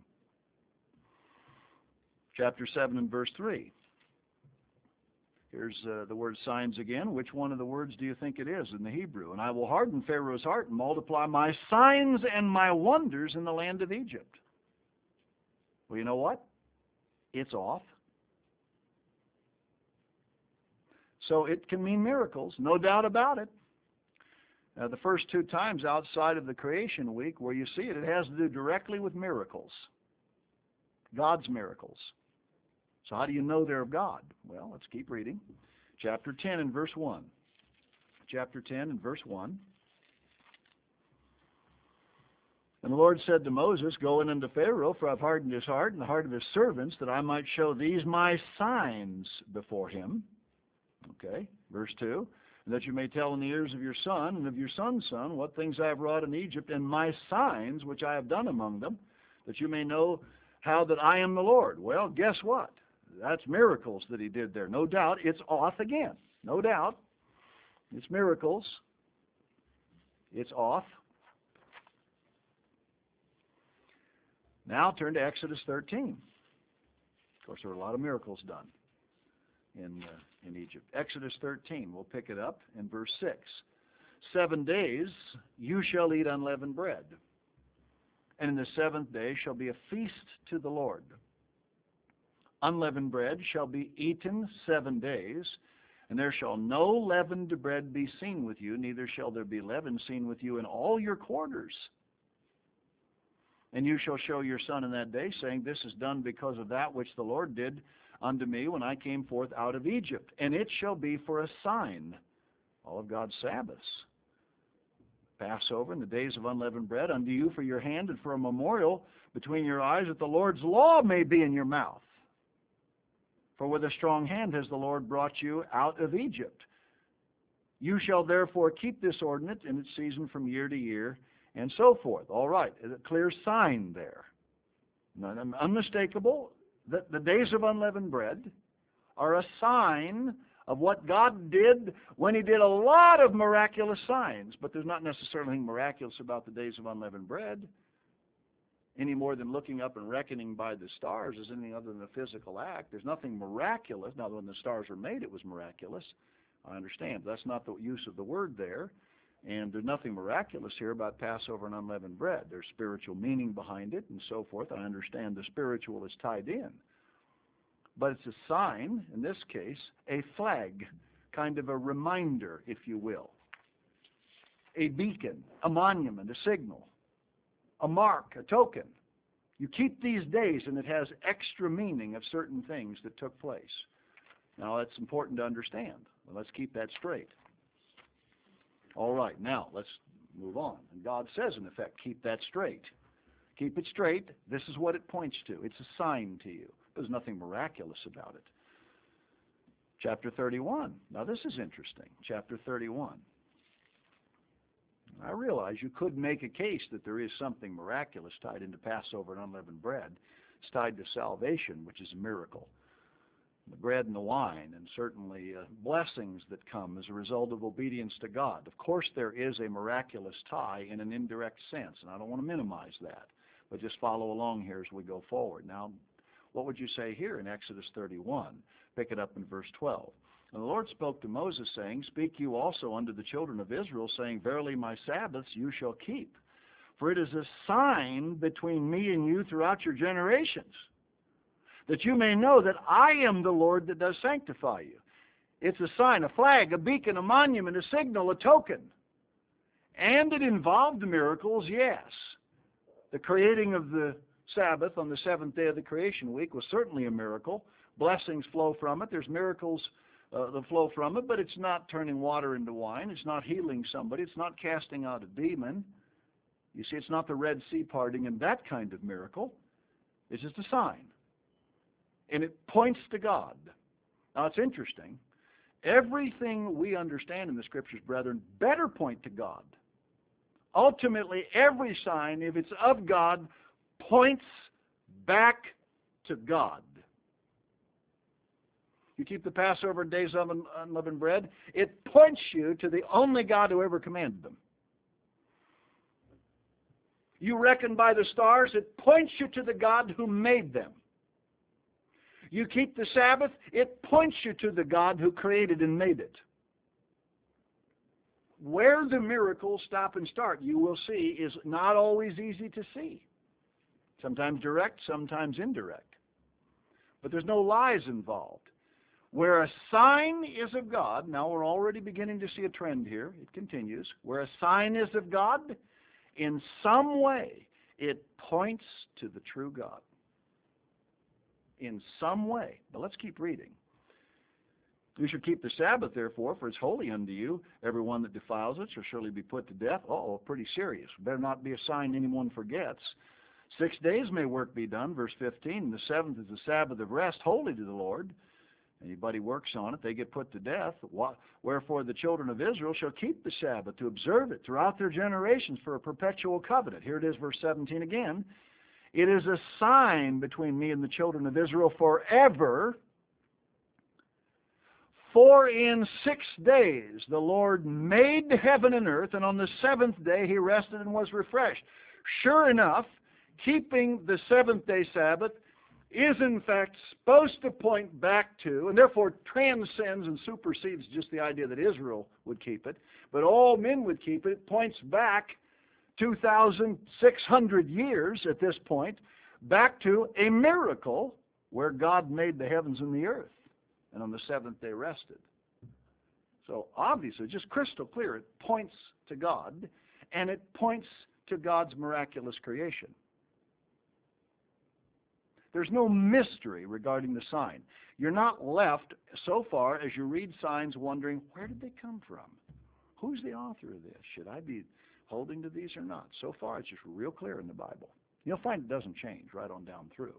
Chapter 7 and verse 3. Here's the word signs again. Which one of the words do you think it is in the Hebrew? And I will harden Pharaoh's heart and multiply my signs and my wonders in the land of Egypt. Well, you know what? It's off. So it can mean miracles, no doubt about it. The first two times outside of the creation week where you see it, it has to do directly with miracles. God's miracles. So how do you know they're of God? Well, let's keep reading. Chapter 10 and verse 1. Chapter 10 and verse 1. And the Lord said to Moses, Go in unto Pharaoh, for I have hardened his heart and the heart of his servants, that I might show these my signs before him. Okay, verse 2. And that you may tell in the ears of your son and of your son's son what things I have wrought in Egypt, and my signs which I have done among them, that you may know how that I am the Lord. Well, guess what? That's miracles that he did there. No doubt it's off again. No doubt. It's miracles. It's off. Now turn to Exodus 13. Of course, there were a lot of miracles done in Egypt. Exodus 13, we'll pick it up in verse 6. 7 days you shall eat unleavened bread, and in the seventh day shall be a feast to the Lord. Unleavened bread shall be eaten 7 days, and there shall no leavened bread be seen with you, neither shall there be leaven seen with you in all your quarters. And you shall show your son in that day, saying, This is done because of that which the Lord did unto me when I came forth out of Egypt. And it shall be for a sign, all of God's Sabbaths, Passover and the days of unleavened bread unto you for your hand and for a memorial between your eyes, that the Lord's law may be in your mouth. For with a strong hand has the Lord brought you out of Egypt. You shall therefore keep this ordinance in its season from year to year, and so forth. All right, a clear sign there. Unmistakable that the days of unleavened bread are a sign of what God did when He did a lot of miraculous signs. But there's not necessarily anything miraculous about the days of unleavened bread, any more than looking up and reckoning by the stars is anything other than a physical act. There's nothing miraculous. Now, when the stars were made, it was miraculous. I understand. That's not the use of the word there. And there's nothing miraculous here about Passover and unleavened bread. There's spiritual meaning behind it and so forth. I understand the spiritual is tied in. But it's a sign, in this case, a flag, kind of a reminder, if you will. A beacon, a monument, a signal, a mark, a token. You keep these days and it has extra meaning of certain things that took place. Now that's important to understand. Well, let's keep that straight. All right, now let's move on. And God says, in effect, keep that straight. Keep it straight. This is what it points to. It's a sign to you. There's nothing miraculous about it. Chapter 31. Now this is interesting. Chapter 31. I realize you could make a case that there is something miraculous tied into Passover and unleavened bread. It's tied to salvation, which is a miracle. The bread and the wine, and certainly blessings that come as a result of obedience to God. Of course, there is a miraculous tie in an indirect sense, and I don't want to minimize that, but just follow along here as we go forward. Now, what would you say here in Exodus 31? Pick it up in verse 12. And the Lord spoke to Moses, saying, Speak you also unto the children of Israel, saying, Verily my Sabbaths you shall keep, for it is a sign between me and you throughout your generations, that you may know that I am the Lord that does sanctify you. It's a sign, a flag, a beacon, a monument, a signal, a token. And it involved miracles, yes. The creating of the Sabbath on the seventh day of the creation week was certainly a miracle. Blessings flow from it. There's miracles that flow from it, but it's not turning water into wine. It's not healing somebody. It's not casting out a demon. You see, it's not the Red Sea parting and that kind of miracle. It's just a sign. And it points to God. Now, it's interesting. Everything we understand in the Scriptures, brethren, better point to God. Ultimately, every sign, if it's of God, points back to God. You keep the Passover days of unleavened bread, it points you to the only God who ever commanded them. You reckon by the stars, it points you to the God who made them. You keep the Sabbath, it points you to the God who created and made it. Where the miracles stop and start, you will see, is not always easy to see. Sometimes direct, sometimes indirect. But there's no lies involved. Where a sign is of God, now we're already beginning to see a trend here, it continues. Where a sign is of God, in some way, it points to the true God. In some way. But let's keep reading. You shall keep the Sabbath, therefore, for it's holy unto you. Every one that defiles it shall surely be put to death. Oh, pretty serious. Better not be a sign anyone forgets. 6 days may work be done, verse 15. The seventh is the Sabbath of rest, holy to the Lord. Anybody works on it, they get put to death. Wherefore the children of Israel shall keep the Sabbath, to observe it throughout their generations for a perpetual covenant. Here it is, verse 17 again. It is a sign between me and the children of Israel forever. For in 6 days the Lord made heaven and earth, and on the seventh day He rested and was refreshed. Sure enough, keeping the seventh-day Sabbath is in fact supposed to point back to, and therefore transcends and supersedes just the idea that Israel would keep it, but all men would keep it. It points back 2,600 years at this point, back to a miracle where God made the heavens and the earth, and on the seventh day rested. So obviously, just crystal clear, it points to God, and it points to God's miraculous creation. There's no mystery regarding the sign. You're not left, so far, as you read signs, wondering, where did they come from? Who's the author of this? Should I be holding to these or not. So far, it's just real clear in the Bible. You'll find it doesn't change right on down through.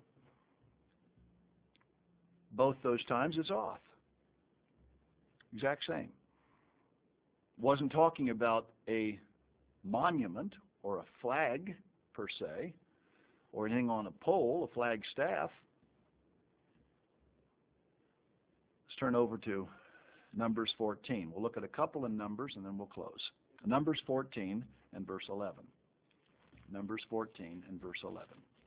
Both those times it's off. Exact same. Wasn't talking about a monument or a flag per se, or anything on a pole, a flag staff. Let's turn over to Numbers 14. We'll look at a couple in Numbers and then we'll close. Numbers 14 and verse 11. Numbers 14 and verse 11.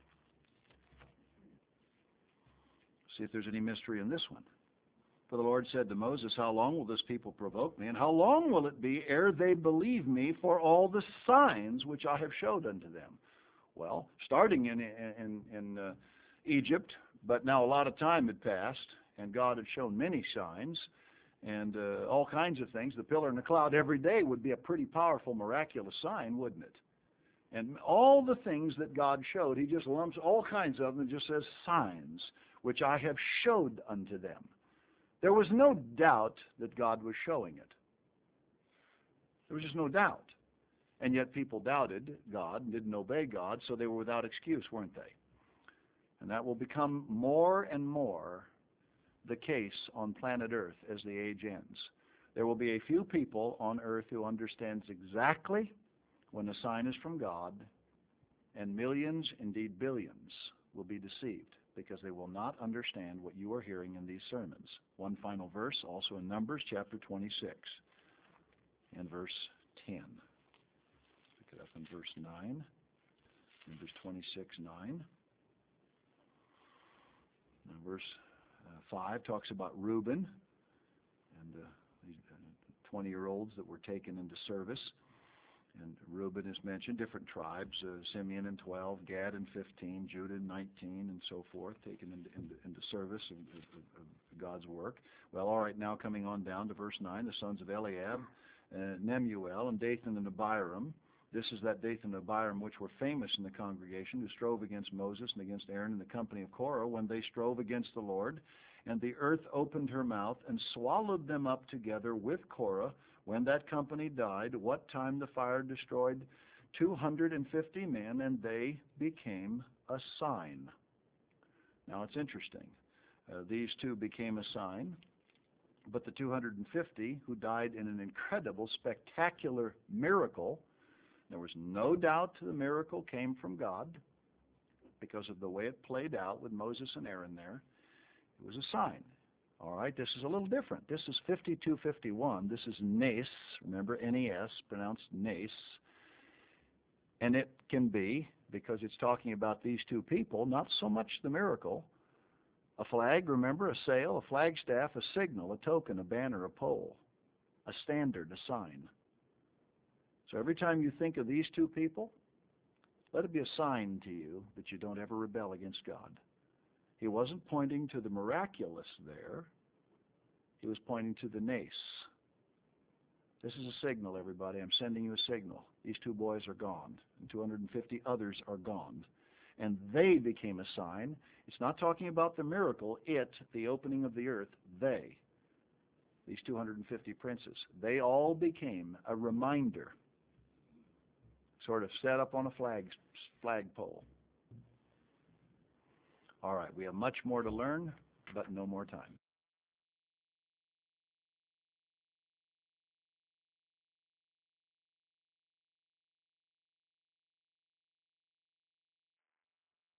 See if there's any mystery in this one. For the Lord said to Moses, how long will this people provoke me, and how long will it be ere they believe me for all the signs which I have showed unto them? Well, starting in Egypt, but now a lot of time had passed, and God had shown many signs, and all kinds of things. The pillar and the cloud every day would be a pretty powerful, miraculous sign, wouldn't it? And all the things that God showed, he just lumps all kinds of them and just says, signs, which I have showed unto them. There was no doubt that God was showing it. There was just no doubt. And yet people doubted God and didn't obey God, so they were without excuse, weren't they? And that will become more and more the case on planet Earth as the age ends. There will be a few people on Earth who understands exactly when a sign is from God, and millions, indeed billions, will be deceived because they will not understand what you are hearing in these sermons. One final verse, also in Numbers chapter 26 and verse 10. Pick it up in verse 9. Numbers 26, 9. Now, verse 5 talks about Reuben and these 20-year-olds that were taken into service. And Reuben is mentioned, different tribes, Simeon in 12, Gad in 15, Judah in 19, and so forth, taken into service of God's work. Well, all right, now coming on down to verse 9, the sons of Eliab, Nemuel, and Dathan and Abiram. This is that Dathan and Abiram which were famous in the congregation, who strove against Moses and against Aaron in the company of Korah when they strove against the Lord. And the earth opened her mouth and swallowed them up together with Korah. When that company died, what time the fire destroyed 250 men, and they became a sign. Now it's interesting. These two became a sign, but the 250 who died in an incredible, spectacular miracle, there was no doubt the miracle came from God because of the way it played out with Moses and Aaron there. It was a sign. All right, this is a little different. This is 5251. This is Nes. Remember, N-E-S, pronounced Nes. And it can be, because it's talking about these two people, not so much the miracle. A flag, remember, a sail, a flagstaff, a signal, a token, a banner, a pole, a standard, a sign. So every time you think of these two people, let it be a sign to you that you don't ever rebel against God. He wasn't pointing to the miraculous there. He was pointing to the Nes. This is a signal, everybody. I'm sending you a signal. These two boys are gone, and 250 others are gone. And they became a sign. It's not talking about the miracle. The opening of the earth, these 250 princes, they all became a reminder, sort of set up on a flagpole. All right, we have much more to learn, but no more time.